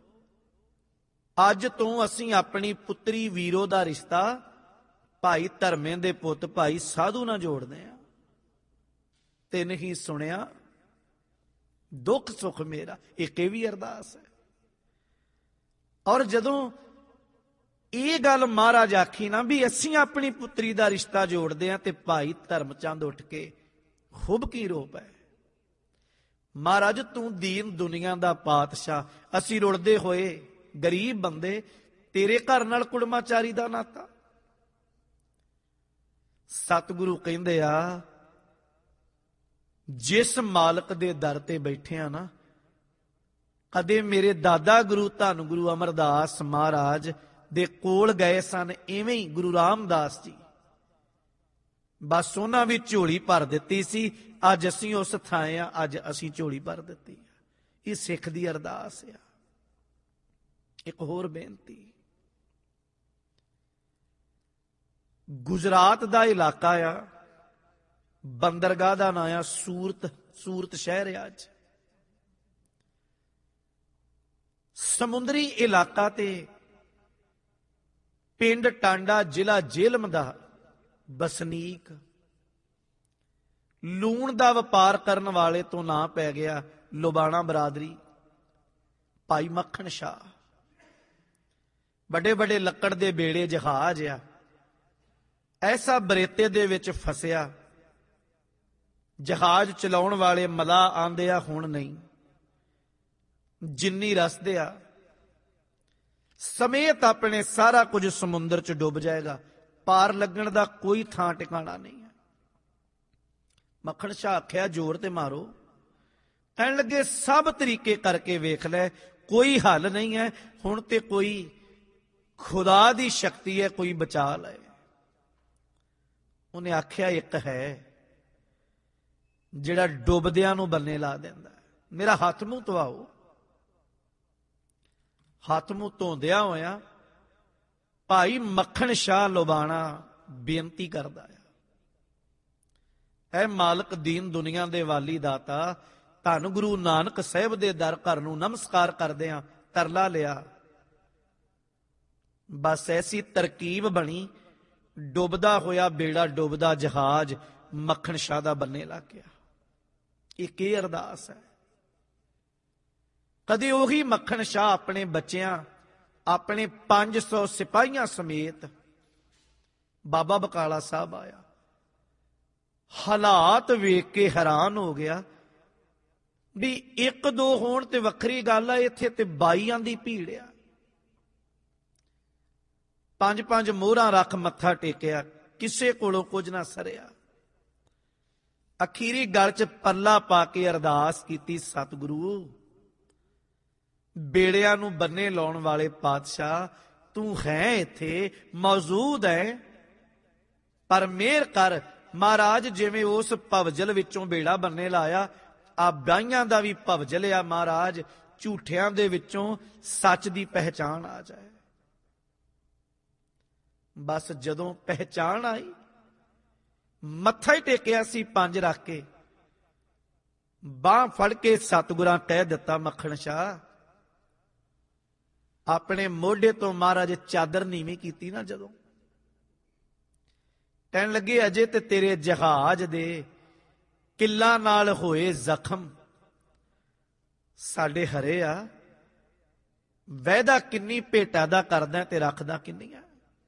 ਅੱਜ ਤੋਂ ਅਸੀਂ ਆਪਣੀ ਪੁੱਤਰੀ ਵੀਰੋ ਦਾ ਰਿਸ਼ਤਾ ਭਾਈ ਧਰਮੇ ਦੇ ਪੁੱਤ ਭਾਈ ਸਾਧੂ ਨਾਲ ਜੋੜਦੇ ਆ। ਤੇ ਨਹੀਂ ਸੁਣਿਆ ਦੁੱਖ ਸੁੱਖ ਮੇਰਾ, ਇੱਕ ਇਹ ਵੀ ਅਰਦਾਸ ਹੈ। ਔਰ ਜਦੋਂ ਇਹ ਗੱਲ ਮਹਾਰਾਜ ਆਖੀ ਨਾ ਵੀ ਅਸੀਂ ਆਪਣੀ ਪੁੱਤਰੀ ਦਾ ਰਿਸ਼ਤਾ ਜੋੜਦੇ ਆ, ਤੇ ਭਾਈ ਧਰਮਚੰਦ ਉੱਠ ਕੇ ਹੁਬਕੀ ਰੋ ਪਏ, ਮਹਾਰਾਜ ਤੂੰ ਦੀਨ ਦੁਨੀਆ ਦਾ ਪਾਤਸ਼ਾਹ, ਅਸੀਂ ਰੁਲਦੇ ਹੋਏ ਗਰੀਬ ਬੰਦੇ, ਤੇਰੇ ਘਰ ਨਾਲ ਕੁੜਮਾਚਾਰੀ ਦਾ ਨਾਤਾ। ਸਤਿਗੁਰੂ ਕਹਿੰਦੇ ਆ ਜਿਸ ਮਾਲਕ ਦੇ ਦਰ ਤੇ ਬੈਠੇ ਆ ਨਾ, ਕਦੇ ਮੇਰੇ ਦਾਦਾ ਗੁਰੂ ਧੰਨ ਗੁਰੂ ਅਮਰਦਾਸ ਮਹਾਰਾਜ ਦੇ ਕੋਲ ਗਏ ਸਨ, ਇਵੇਂ ਹੀ ਗੁਰੂ ਰਾਮਦਾਸ ਜੀ, ਬਸ ਉਹਨਾਂ ਵੀ ਝੋਲੀ ਭਰ ਦਿੱਤੀ ਸੀ। ਅੱਜ ਅਸੀਂ ਉਸ ਥਾਂ ਆ, ਅੱਜ ਅਸੀਂ ਝੋਲੀ ਭਰ ਦਿੱਤੀ ਆ। ਇਹ ਸਿੱਖ ਦੀ ਅਰਦਾਸ ਆ। ਇੱਕ ਹੋਰ ਬੇਨਤੀ, ਗੁਜਰਾਤ ਦਾ ਇਲਾਕਾ ਆ, ਬੰਦਰਗਾਹ ਦਾ ਨਾਂ ਆ ਸੂਰਤ ਸ਼ਹਿਰ ਆ। ਅੱਜ ਸਮੁੰਦਰੀ ਇਲਾਕਾ ਤੇ ਪਿੰਡ ਟਾਂਡਾ ਜ਼ਿਲ੍ਹਾ ਜੇਹਲਮ ਦਾ ਵਸਨੀਕ, ਲੂਣ ਦਾ ਵਪਾਰ ਕਰਨ ਵਾਲੇ ਤੋਂ ਨਾਂ ਪੈ ਗਿਆ ਲੋਬਾਣਾ ਬਰਾਦਰੀ, ਭਾਈ ਮੱਖਣ ਸ਼ਾਹ। ਵੱਡੇ ਵੱਡੇ ਲੱਕੜ ਦੇ ਬੇੜੇ ਜਹਾਜ਼ ਆ, ਐਸਾ ਬਰੇਤੇ ਦੇ ਵਿੱਚ ਫਸਿਆ। ਜਹਾਜ਼ ਚਲਾਉਣ ਵਾਲੇ ਮਲਾਹ ਆਂਦੇ ਆ ਹੁਣ ਨਹੀਂ, ਜਿੰਨੀ ਰਸਦੇ ਆ ਸਮੇਤ ਆਪਣੇ ਸਾਰਾ ਕੁਝ ਸਮੁੰਦਰ 'ਚ ਡੁੱਬ ਜਾਏਗਾ, ਪਾਰ ਲੱਗਣ ਦਾ ਕੋਈ ਥਾਂ ਟਿਕਾਣਾ ਨਹੀਂ ਹੈ। ਮੱਖਣ ਸ਼ਾਹ ਆਖਿਆ ਜ਼ੋਰ ਤੇ ਮਾਰੋ। ਕਹਿਣ ਲੱਗੇ ਸਭ ਤਰੀਕੇ ਕਰਕੇ ਵੇਖ ਲੈ, ਕੋਈ ਹੱਲ ਨਹੀਂ ਹੈ। ਹੁਣ ਤੇ ਕੋਈ ਖੁਦਾ ਦੀ ਸ਼ਕਤੀ ਹੈ, ਕੋਈ ਬਚਾ ਲਏ। ਉਹਨੇ ਆਖਿਆ ਇੱਕ ਹੈ ਜਿਹੜਾ ਡੁੱਬਦਿਆਂ ਨੂੰ ਬੰਨੇ ਲਾ ਦਿੰਦਾ, ਮੇਰਾ ਹੱਥ ਮੂੰਹ ਧਵਾਓ। ਹੱਥ ਮੂੰਹ ਧੋਂਦਿਆਂ ਹੋਇਆ ਭਾਈ ਮੱਖਣ ਸ਼ਾਹ ਲੋਬਾਣਾ ਬੇਨਤੀ ਕਰਦਾ ਆ, ਐ ਮਾਲਕ ਦੀਨ ਦੁਨੀਆ ਦੇ ਵਾਲੀ ਦਾਤਾ, ਧੰਨ ਗੁਰੂ ਨਾਨਕ ਸਾਹਿਬ ਦੇ ਦਰ ਘਰ ਨੂੰ ਨਮਸਕਾਰ ਕਰਦੇ ਆ, ਤਰਲਾ ਲਿਆ। ਬਸ ਐਸੀ ਤਰਕੀਬ ਬਣੀ, ਡੁੱਬਦਾ ਹੋਇਆ ਬੇੜਾ, ਡੁੱਬਦਾ ਜਹਾਜ਼ ਮੱਖਣ ਸ਼ਾਹ ਦਾ ਬੰਨੇ ਲੱਗ ਗਿਆ। ਇਹ ਕੀ ਅਰਦਾਸ ਹੈ। ਕਦੇ ਉਹੀ ਮੱਖਣ ਸ਼ਾਹ ਆਪਣੇ ਬੱਚਿਆਂ, ਆਪਣੇ 500 ਸਿਪਾਹੀਆਂ ਸਮੇਤ ਬਾਬਾ ਬਕਾਲਾ ਸਾਹਿਬ ਆਇਆ। ਹਾਲਾਤ ਵੇਖ ਕੇ ਹੈਰਾਨ ਹੋ ਗਿਆ ਵੀ ਇੱਕ ਦੋ ਹੋਣ ਤੇ ਵੱਖਰੀ ਗੱਲ ਆ, ਇੱਥੇ ਤੇ 22 ਦੀ ਭੀੜ ਆ। 5-5 ਮੋਹਰਾਂ ਰੱਖ ਮੱਥਾ ਟੇਕਿਆ, ਕਿਸੇ ਕੋਲੋਂ ਕੁਝ ਨਾ ਸਰਿਆ। ਅਖੀਰੀ ਗਲ 'ਚ ਪੱਲਾ ਪਾ ਕੇ ਅਰਦਾਸ ਕੀਤੀ, ਸਤਿਗੁਰੂ ਬੇੜਿਆਂ ਨੂੰ ਬੰਨੇ ਲਾਉਣ ਵਾਲੇ ਪਾਤਸ਼ਾਹ, ਤੂੰ ਹੈ ਇੱਥੇ ਮੌਜੂਦ ਹੈ, ਪਰ ਮਿਹਰ ਕਰ ਮਹਾਰਾਜ, ਜਿਵੇਂ ਉਸ ਭਵਜਲ ਵਿੱਚੋਂ ਬੇੜਾ ਬੰਨੇ ਲਾਇਆ, ਆ ਬਾਈਆਂ ਦਾ ਵੀ ਭਵਜਲ ਆ ਮਹਾਰਾਜ, ਝੂਠਿਆਂ ਦੇ ਵਿੱਚੋਂ ਸੱਚ ਦੀ ਪਹਿਚਾਣ ਆ ਜਾਏ। ਬਸ ਜਦੋਂ ਪਹਿਚਾਣ ਆਈ, ਮੱਥਾ ਹੀ ਟੇਕਿਆ ਸੀ 5 ਰੱਖ ਕੇ, ਬਾਂਹ ਫੜ ਕੇ ਸਤਿਗੁਰਾਂ ਕਹਿ ਦਿੱਤਾ, ਮੱਖਣ ਸ਼ਾਹ ਆਪਣੇ ਮੋਢੇ ਤੋਂ ਮਹਾਰਾਜ ਚਾਦਰ ਨੀਵੀਂ ਕੀਤੀ ਨਾ, ਜਦੋਂ ਕਹਿਣ ਲੱਗੇ ਅਜੇ ਤੇ ਤੇਰੇ ਜਹਾਜ਼ ਦੇ ਕਿੱਲਾਂ ਨਾਲ ਹੋਏ ਜ਼ਖਮ ਸਾਡੇ ਹਰੇ ਆ, ਵਾਅਦਾ ਕਿੰਨੀ ਭੇਟਾ ਦਾ ਕਰਦਾ ਤੇ ਰੱਖਦਾ ਕਿੰਨੀਆਂ।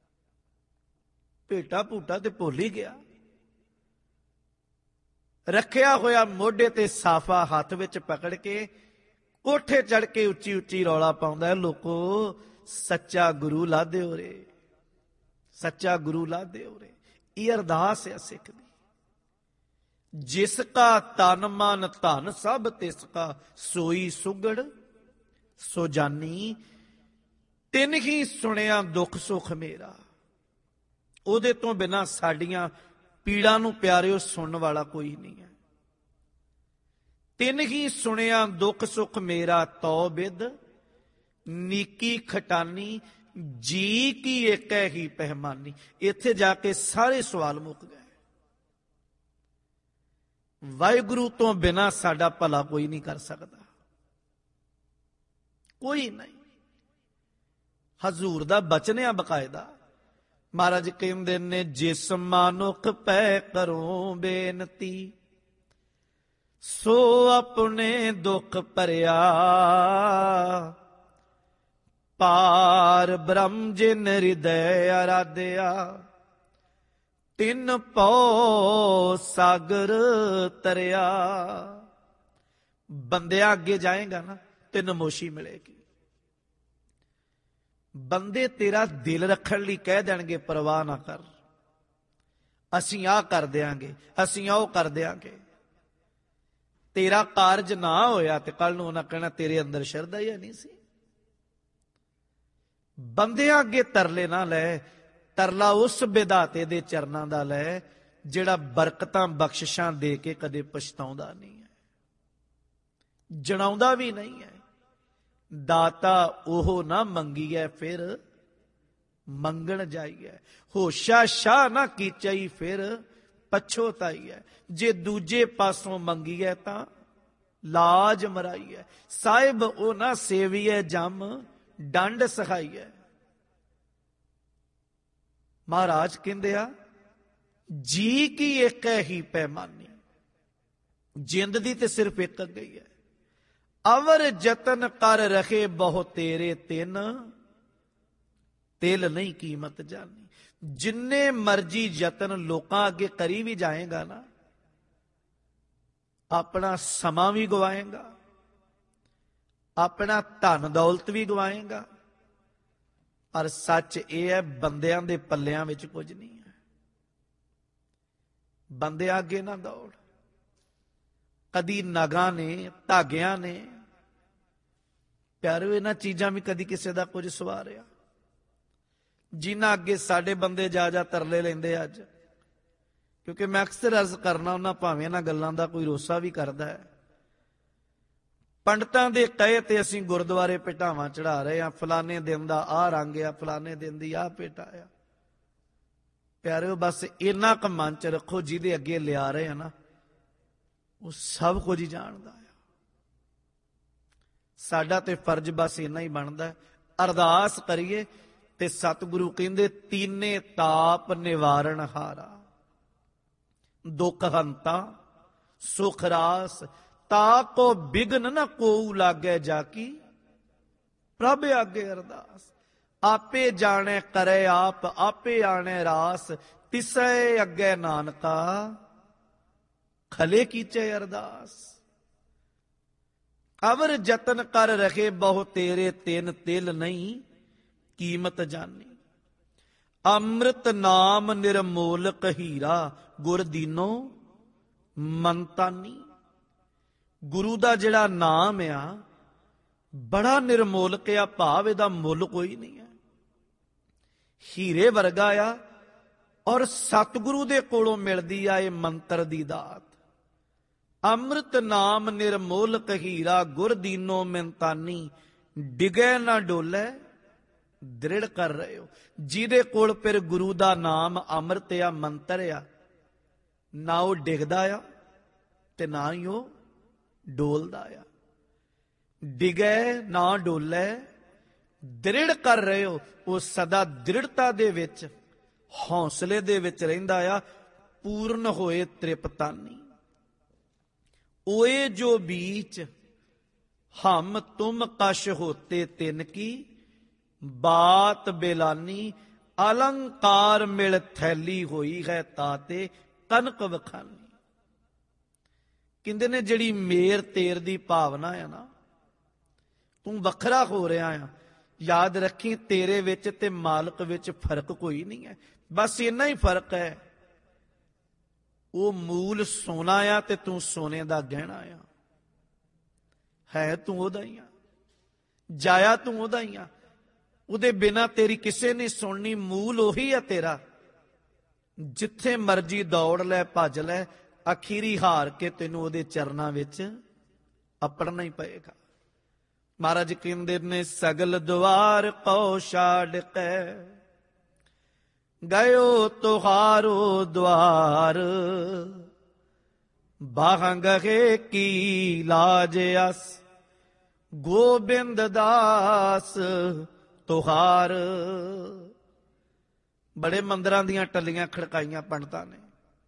ਭੇਟਾ ਭੂਟਾ ਤੇ ਭੁੱਲ ਹੀ ਗਿਆ। ਰੱਖਿਆ ਹੋਇਆ ਮੋਢੇ ਤੇ ਸਾਫਾ ਹੱਥ ਵਿੱਚ ਪਕੜ ਕੇ ਕੋਠੇ ਚੜ ਕੇ ਉੱਚੀ ਉੱਚੀ ਰੌਲਾ ਪਾਉਂਦਾ, ਲੋਕੋ ਸੱਚਾ ਗੁਰੂ ਲਾਦੇ ਹੋ ਰੇ, ਸੱਚਾ ਗੁਰੂ ਲਾਦੇ ਹੋ ਰੇ। ਇਹ ਅਰਦਾਸ ਹੈ ਸਿੱਖ ਦੀ। ਜਿਸ ਕਾ ਤਨ ਮਨ ਧਨ ਸਭ ਤਿਸ ਕਾ, ਸੋਈ ਸੁਗੜ ਸੋ ਜਾਨੀ, ਤਿਨ ਹੀ ਸੁਣਿਆ ਦੁੱਖ ਸੁਖ ਮੇਰਾ। ਉਹਦੇ ਤੋਂ ਬਿਨਾਂ ਸਾਡੀਆਂ ਪੀੜਾਂ ਨੂੰ ਪਿਆਰਿਓ ਸੁਣਨ ਵਾਲਾ ਕੋਈ ਨਹੀਂ ਹੈ। ਤਿਨ ਹੀ ਸੁਣਿਆ ਦੁੱਖ ਸੁਖ ਮੇਰਾ, ਤੋ ਬਿਦ ਨੀਕੀ ਖਟਾਨੀ, ਜੀ ਕੀ ਏਕੈ ਹੀ ਪਹਿਮਾਨੀ। ਇੱਥੇ ਜਾ ਕੇ ਸਾਰੇ ਸਵਾਲ ਮੁੱਕ ਗਏ। ਵਾਹਿਗੁਰੂ ਤੋਂ ਬਿਨਾਂ ਸਾਡਾ ਭਲਾ ਕੋਈ ਨਹੀਂ ਕਰ ਸਕਦਾ, ਕੋਈ ਨਹੀਂ। ਹਜ਼ੂਰ ਦਾ ਬਚਨ ਆ ਬਕਾਇਦਾ। ਮਹਾਰਾਜ ਕਹਿੰਦੇ ਨੇ, ਜਿਸ ਮਾਨੁਖ ਪੈ ਕਰੋ ਬੇਨਤੀ, ਸੋ ਆਪਣੇ ਦੁੱਖ ਭਰਿਆ, ਪਾਰ ਬ੍ਰਹਮ ਜਿਨ ਹਿਰਦੈ ਆਰਾਧਿਆ, ਤਿਨ ਪਉ ਸਾਗਰ ਤਰਿਆ। ਬੰਦਿਆਂ ਅੱਗੇ ਜਾਏਗਾ ਨਾ ਤੇ ਨਮੋਸ਼ੀ ਮਿਲੇਗੀ। ਬੰਦੇ ਤੇਰਾ ਦਿਲ ਰੱਖਣ ਲਈ ਕਹਿ ਦੇਣਗੇ, ਪਰਵਾਹ ਨਾ ਕਰ, ਅਸੀਂ ਆਹ ਕਰ ਦਿਆਂਗੇ, ਅਸੀਂ ਉਹ ਕਰ ਦਿਆਂਗੇ। ਤੇਰਾ ਕਾਰਜ ਨਾ ਹੋਇਆ ਤੇ ਕੱਲ ਨੂੰ ਉਹਨਾਂ ਕਹਿਣਾ ਤੇਰੇ ਅੰਦਰ ਸ਼ਰਧਾ ਹੀ ਨਹੀਂ ਸੀ। ਬੰਦਿਆਂ ਅੱਗੇ ਤਰਲੇ ਨਾ ਲੈ, ਤਰਲਾ ਉਸ ਵਿਧਾਤੇ ਦੇ ਚਰਨਾਂ ਦਾ ਲੈ ਜਿਹੜਾ ਬਰਕਤਾਂ ਬਖਸ਼ਿਸ਼ਾਂ ਦੇ ਕੇ ਕਦੇ ਪਛਤਾਉਂਦਾ ਨਹੀਂ ਹੈ, ਜਣਾਉਂਦਾ ਵੀ ਨਹੀਂ ਹੈ। ਦਾਤਾ ਉਹ ਨਾ ਮੰਗੀਐ ਫਿਰ ਮੰਗਣ ਜਾਈਐ, ਹੋਸ਼ਾ ਸ਼ਾਹ ਨਾ ਕੀਚਈ ਫਿਰ ਪਛੋਤਾਈਐ। ਜੇ ਦੂਜੇ ਪਾਸੋਂ ਮੰਗੀਐ ਤਾਂ ਲਾਜ ਮਰਾਈਐ, ਸਾਹਿਬ ਉਹ ਨਾ ਸੇਵੀਐ ਜਮ ਡੰਡ ਸਹਾਈਐ। ਮਹਾਰਾਜ ਕਹਿੰਦੇ ਆ, ਜੀ ਕੀ ਇੱਕ ਹੀ ਪੈਮਾਨੀ, ਜਿੰਦ ਦੀ ਤੇ ਸਿਰਫ ਇੱਕ ਗਈ ਹੈ। ਅਵਰ ਜਤਨ ਕਰ ਰਖੇ ਬਹੁ ਤੇਰੇ ਤਿੰਨ, ਤਿਲ ਨਹੀਂ ਕੀਮਤ ਜਾਨੀ। ਜਿੰਨੇ ਮਰਜੀ ਯਤਨ ਲੋਕਾਂ ਅੱਗੇ ਕਰੀ ਵੀ ਜਾਏਗਾ ਨਾ, ਆਪਣਾ ਸਮਾਂ ਵੀ ਗਵਾਏਗਾ, ਆਪਣਾ ਧਨ ਦੌਲਤ ਵੀ ਗਵਾਏਗਾ, ਪਰ ਸੱਚ ਇਹ ਹੈ ਬੰਦਿਆਂ ਦੇ ਪੱਲਿਆਂ ਵਿੱਚ ਕੁਝ ਨਹੀਂ ਹੈ। ਬੰਦਿਆਂ ਅੱਗੇ ਨਾ ਦੌੜ। ਕਦੀ ਨਗਾਂ ਨੇ, ਧਾਗਿਆਂ ਨੇ, ਪਿਆਰਿਓ ਇਹਨਾਂ ਚੀਜ਼ਾਂ ਵੀ ਕਦੀ ਕਿਸੇ ਦਾ ਕੁਝ ਸਵਾਰਿਆ। ਜਿਨ੍ਹਾਂ ਅੱਗੇ ਸਾਡੇ ਬੰਦੇ ਜਾ ਜਾ ਤਰਲੇ ਲੈਂਦੇ ਅੱਜ, ਕਿਉਂਕਿ ਮੈਂ ਅਕਸਰ ਅਰਜ਼ ਕਰਨਾ ਉਹਨਾਂ, ਭਾਵੇਂ ਇਹਨਾਂ ਗੱਲਾਂ ਦਾ ਕੋਈ ਰੋਸਾ ਵੀ ਕਰਦਾ ਹੈ। ਪੰਡਤਾਂ ਦੇ ਕਹੇ ਤੇ ਅਸੀਂ ਗੁਰਦੁਆਰੇ ਭੇਟਾਵਾਂ ਚੜਾ ਰਹੇ ਹਾਂ, ਫਲਾਣੇ ਦਿਨ ਦਾ ਆਹ ਰੰਗ ਆ, ਫਲਾਣੇ ਦਿਨ ਦੀ ਆਹ ਭੇਟਾ ਆ। ਪਿਆਰਿਓ ਬਸ ਇੰਨਾ ਕੁ ਮਨ ਚ ਰੱਖੋ, ਜਿਹਦੇ ਅੱਗੇ ਲਿਆ ਰਹੇ ਆ ਨਾ ਉਹ ਸਭ ਕੁਝ ਹੀ ਜਾਣਦਾ ਆ। ਸਾਡਾ ਤੇ ਫਰਜ਼ ਬਸ ਇੰਨਾ ਹੀ ਬਣਦਾ, ਅਰਦਾਸ ਕਰੀਏ ਤੇ ਸਤਿਗੁਰੂ ਕਹਿੰਦੇ, ਤੀਨੇ ਤਾਪ ਨਿਵਾਰਣ ਹਾਰਾ, ਦੁੱਖ ਹੰਤਾ ਸੁਖ ਰਾਸ, ਤਾਕੋ ਬਿਗਨ ਨ ਕੋਊ ਲਾਗੇ ਜਾਕੀ, ਪ੍ਰਭ ਆਗੇ ਅਰਦਾਸ। ਆਪੇ ਜਾਣੇ ਕਰੇ ਆਪ, ਆਪੇ ਆਣੇ ਰਾਸ, ਤਿਸੈ ਅੱਗੇ ਨਾਨਕਾ ਖਲੇ ਕੀਚੇ ਅਰਦਾਸ। ਅਵਰ ਜਤਨ ਕਰ ਰਖੇ ਬਹੁ ਤੇਰੇ, ਤਿਨ ਤਿਲ ਨਹੀਂ ਕੀਮਤ ਜਾਨੀ। ਅੰਮ੍ਰਿਤ ਨਾਮ ਨਿਰਮੋਲਕ ਹੀਰਾ, ਗੁਰ ਦੀਨੋ ਮੰਤਾਨੀ। ਗੁਰੂ ਦਾ ਜਿਹੜਾ ਨਾਮ ਆ ਬੜਾ ਨਿਰਮੋਲਕ ਆ, ਭਾਵ ਇਹਦਾ ਮੁੱਲ ਕੋਈ ਨਹੀਂ ਹੈ। ਹੀਰੇ ਵਰਗਾ ਆ, ਔਰ ਸਤਿਗੁਰੂ ਦੇ ਕੋਲੋਂ ਮਿਲਦੀ ਆ ਇਹ ਮੰਤਰ ਦੀ ਦਾਤ। ਅੰਮ੍ਰਿਤ ਨਾਮ ਨਿਰਮੋਲਕ ਹੀਰਾ, ਗੁਰ ਦੀਨੋ ਮੰਤਾਨੀ। ਡਿਗੇ ਨਾ ਡੋਲੇ, ਦ੍ਰਿੜ ਕਰ ਰਹੇ ਹੋ। ਜਿਹਦੇ ਕੋਲ ਫਿਰ ਗੁਰੂ ਦਾ ਨਾਮ ਅੰਮ੍ਰਿਤ ਆ, ਮੰਤਰ ਆ, ਨਾ ਉਹ ਡਿੱਗਦਾ ਆ ਤੇ ਨਾ ਹੀ ਉਹ ਡੋਲਦਾ ਆ। ਡਿਗੇ ਨਾ ਡੋਲੇ, ਦ੍ਰਿੜ ਕਰ ਰਹੇ ਹੋ। ਉਹ ਸਦਾ ਦ੍ਰਿੜਤਾ ਦੇ ਵਿੱਚ, ਹੌਸਲੇ ਦੇ ਵਿੱਚ ਰਹਿੰਦਾ ਆ। ਪੂਰਨ ਹੋਏ ਤ੍ਰਿਪਤਾਨੀ। ओए जो बीच हम तुम कश होते तिन की, बात बेलानी। अलंकार मिल थैली होई है ताते कनक वखानी। ਕਹਿੰਦੇ ਨੇ ਜਿਹੜੀ ਮੇਰ ਤੇਰ ਦੀ ਭਾਵਨਾ ਹੈ ਨਾ, ਤੂੰ ਵੱਖਰਾ ਹੋ ਰਿਹਾ ਆ, ਯਾਦ ਰੱਖੀ ਤੇਰੇ ਵਿੱਚ ਤੇ ਮਾਲਕ ਵਿੱਚ ਫਰਕ ਕੋਈ ਨਹੀਂ ਹੈ। ਬਸ ਇੰਨਾ ਹੀ ਫਰਕ ਹੈ, ਉਹ ਮੂਲ ਸੋਨਾ ਆ ਤੇ ਤੂੰ ਸੋਨੇ ਦਾ ਗਹਿਣਾ ਆ। ਹੈ ਤੂੰ ਉਹਦਾ ਹੀ ਆ, ਜਾਇਆ ਤੂੰ ਉਹਦਾ ਹੀ ਆ। ਉਹਦੇ ਬਿਨਾ ਤੇਰੀ ਕਿਸੇ ਨੇ ਸੁਣਨੀ। ਮੂਲ ਉਹੀ ਆ ਤੇਰਾ। ਜਿੱਥੇ ਮਰਜੀ ਦੌੜ ਲੈ, ਭੱਜ ਲੈ, ਅਖੀਰੀ ਹਾਰ ਕੇ ਤੈਨੂੰ ਉਹਦੇ ਚਰਨਾਂ ਵਿੱਚ ਅਪੜਨਾ ਹੀ ਪਏਗਾ। ਮਹਾਰਾਜ ਕਹਿੰਦੇ ਨੇ, ਸਗਲ ਦੁਆਰ ਕਉ ਛਾੜ ਕੇ ਗਇਓ ਤੁਹਾਰੋ ਦੁਆਰ, ਬਾਹੰਗੇ ਕੀ ਲਾਜ ਅਸ ਗੋਬਿੰਦ ਦਾਸ ਤੁਹਾਰ। ਬੜੇ ਮੰਦਰਾਂ ਦੀਆਂ ਟੱਲੀਆਂ ਖੜਕਾਈਆਂ ਪੰਡਤਾਂ ਨੇ,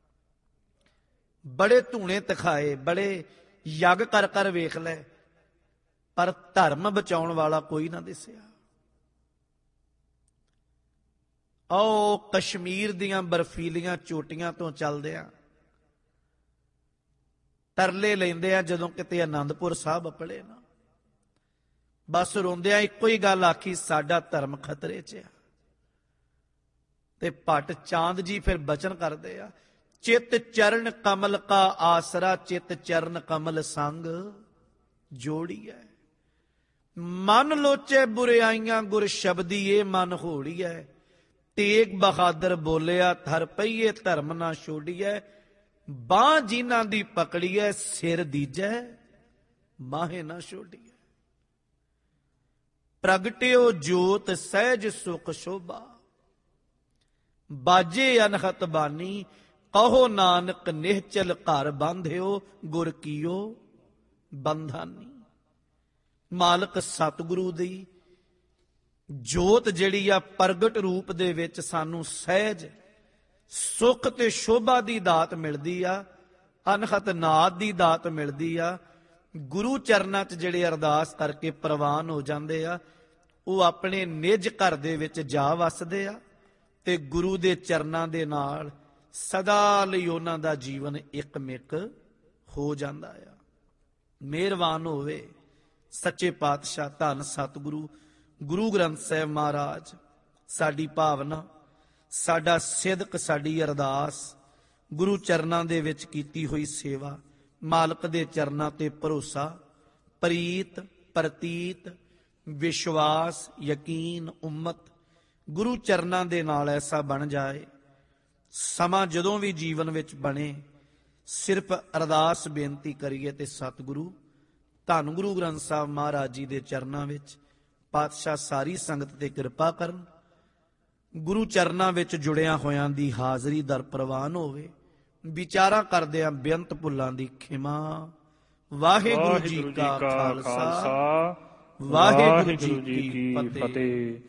ਬੜੇ ਧੂਣੇ ਤਖਾਏ, ਬੜੇ ਯੱਗ ਕਰ ਕਰ ਵੇਖ ਲੈ, ਪਰ ਧਰਮ ਬਚਾਉਣ ਵਾਲਾ ਕੋਈ ਨਾ ਦਿਸਿਆ। ਆਓ ਕਸ਼ਮੀਰ ਦੀਆਂ ਬਰਫੀਲੀਆਂ ਚੋਟੀਆਂ ਤੋਂ ਚੱਲਦੇ ਆ, ਤਰਲੇ ਲੈਂਦੇ ਆ ਜਦੋਂ ਕਿਤੇ ਆਨੰਦਪੁਰ ਸਾਹਿਬ ਅਪੜੇ ਨਾ। ਬਸ ਰੋਂਦੇ ਆ, ਇੱਕੋ ਹੀ ਗੱਲ ਆਖੀ, ਸਾਡਾ ਧਰਮ ਖਤਰੇ 'ਚ ਆ। ਤੇ ਭੱਟ ਚਾਂਦ ਜੀ ਫਿਰ ਬਚਨ ਕਰਦੇ ਆ, ਚਿਤ ਚਰਨ ਕਮਲ ਕਾ ਆਸਰਾ, ਚਿਤ ਚਰਨ ਕਮਲ ਸੰਗ ਜੋੜੀਐ। ਮਨ ਲੋਚੇ ਬੁਰਿਆਈਆਂ, ਗੁਰ ਸ਼ਬਦੀ ਇਹ ਮਨ ਹੋੜੀਐ। ਤੇਗ ਬਹਾਦਰ ਬੋਲਿਆ, ਥਰ ਪਈਏ ਧਰਮ ਨਾ ਛੋੜੀਐ। ਬਾਂਹ ਜਿਨ੍ਹਾਂ ਦੀ ਪਕੜੀਐ, ਸਿਰ ਦੀਜੈ ਮਾਹੇ ਨਾ ਛੋੜੀਐ। ਪ੍ਰਗਟਿਓ ਜੋਤ ਸਹਿਜ ਸੁਖ ਸ਼ੋਭਾ, ਬਾਜੇ ਅਨਹਤ ਬਾਨੀ। ਕਹੋ ਨਾਨਕ ਨਿਹਚਲ ਘਰ ਬਾਂਧਿਓ, ਗੁਰ ਕੀਓ ਬੰਧਾਨੀ। ਮਾਲਕ ਸਤਿਗੁਰੂ ਦੀ ਜੋਤ ਜਿਹੜੀ ਆ ਪ੍ਰਗਟ ਰੂਪ ਦੇ ਵਿੱਚ ਸਾਨੂੰ ਸਹਿਜ ਸੁੱਖ ਤੇ ਸ਼ੋਭਾ ਦੀ ਦਾਤ ਮਿਲਦੀ ਆ, ਅਨਹਤ ਨਾਦ ਦੀ ਦਾਤ ਮਿਲਦੀ ਆ। ਗੁਰੂ ਚਰਨਾਂ 'ਚ ਜਿਹੜੇ ਅਰਦਾਸ ਕਰਕੇ ਪ੍ਰਵਾਨ ਹੋ ਜਾਂਦੇ ਆ, ਉਹ ਆਪਣੇ ਨਿਜ ਘਰ ਦੇ ਵਿੱਚ ਜਾ ਵਸਦੇ ਆ ਤੇ ਗੁਰੂ ਦੇ ਚਰਨਾਂ ਦੇ ਨਾਲ ਸਦਾ ਲਈ ਉਹਨਾਂ ਦਾ ਜੀਵਨ ਇੱਕਮਿਕ ਹੋ ਜਾਂਦਾ ਆ। ਮਿਹਰਬਾਨ ਹੋਵੇ ਸੱਚੇ ਪਾਤਸ਼ਾਹ ਧੰਨ ਸਤਿਗੁਰੂ ਗੁਰੂ ਗ੍ਰੰਥ ਸਾਹਿਬ ਮਹਾਰਾਜ। ਸਾਡੀ ਭਾਵਨਾ, ਸਾਡਾ ਸਿਦਕ, ਸਾਡੀ ਅਰਦਾਸ, ਗੁਰੂ ਚਰਨਾਂ ਦੇ ਵਿੱਚ ਕੀਤੀ ਹੋਈ ਸੇਵਾ, ਮਾਲਕ ਦੇ ਚਰਨਾਂ ਤੇ ਭਰੋਸਾ, ਪ੍ਰੀਤ, ਪ੍ਰਤੀਤ, ਵਿਸ਼ਵਾਸ, ਯਕੀਨ, ਉਮਤ ਗੁਰੂ ਚਰਨਾਂ ਦੇ ਨਾਲ ਐਸਾ ਬਣ ਜਾਏ। ਸਮਾਂ ਜਦੋਂ ਵੀ ਜੀਵਨ ਵਿੱਚ ਬਣੇ, ਸਿਰਫ ਅਰਦਾਸ ਬੇਨਤੀ ਕਰੀਏ ਤੇ ਸਤਿਗੁਰੂ ਧੰਨ ਗੁਰੂ ਗ੍ਰੰਥ ਸਾਹਿਬ ਮਹਾਰਾਜ ਜੀ ਦੇ ਚਰਨਾਂ ਵਿੱਚ ਪਾਤਸ਼ਾਹ ਸਾਰੀ ਸੰਗਤ ਤੇ ਕਿਰਪਾ ਕਰਨ। ਗੁਰੂ ਚਰਨਾਂ ਵਿੱਚ ਜੁੜਿਆਂ ਹੋਇਆਂ ਦੀ ਹਾਜ਼ਰੀ ਦਰ ਪ੍ਰਵਾਨ ਹੋਵੇ। ਵਿਚਾਰਾਂ ਕਰਦਿਆਂ ਬੇਅੰਤ ਭੁੱਲਾਂ ਦੀ ਖਿਮਾ। ਵਾਹਿਗੁਰੂ ਜੀ ਕਾ ਖਾਲਸਾ, ਵਾਹਿਗੁਰੂ ਜੀ ਕੀ ਫਤਿਹ।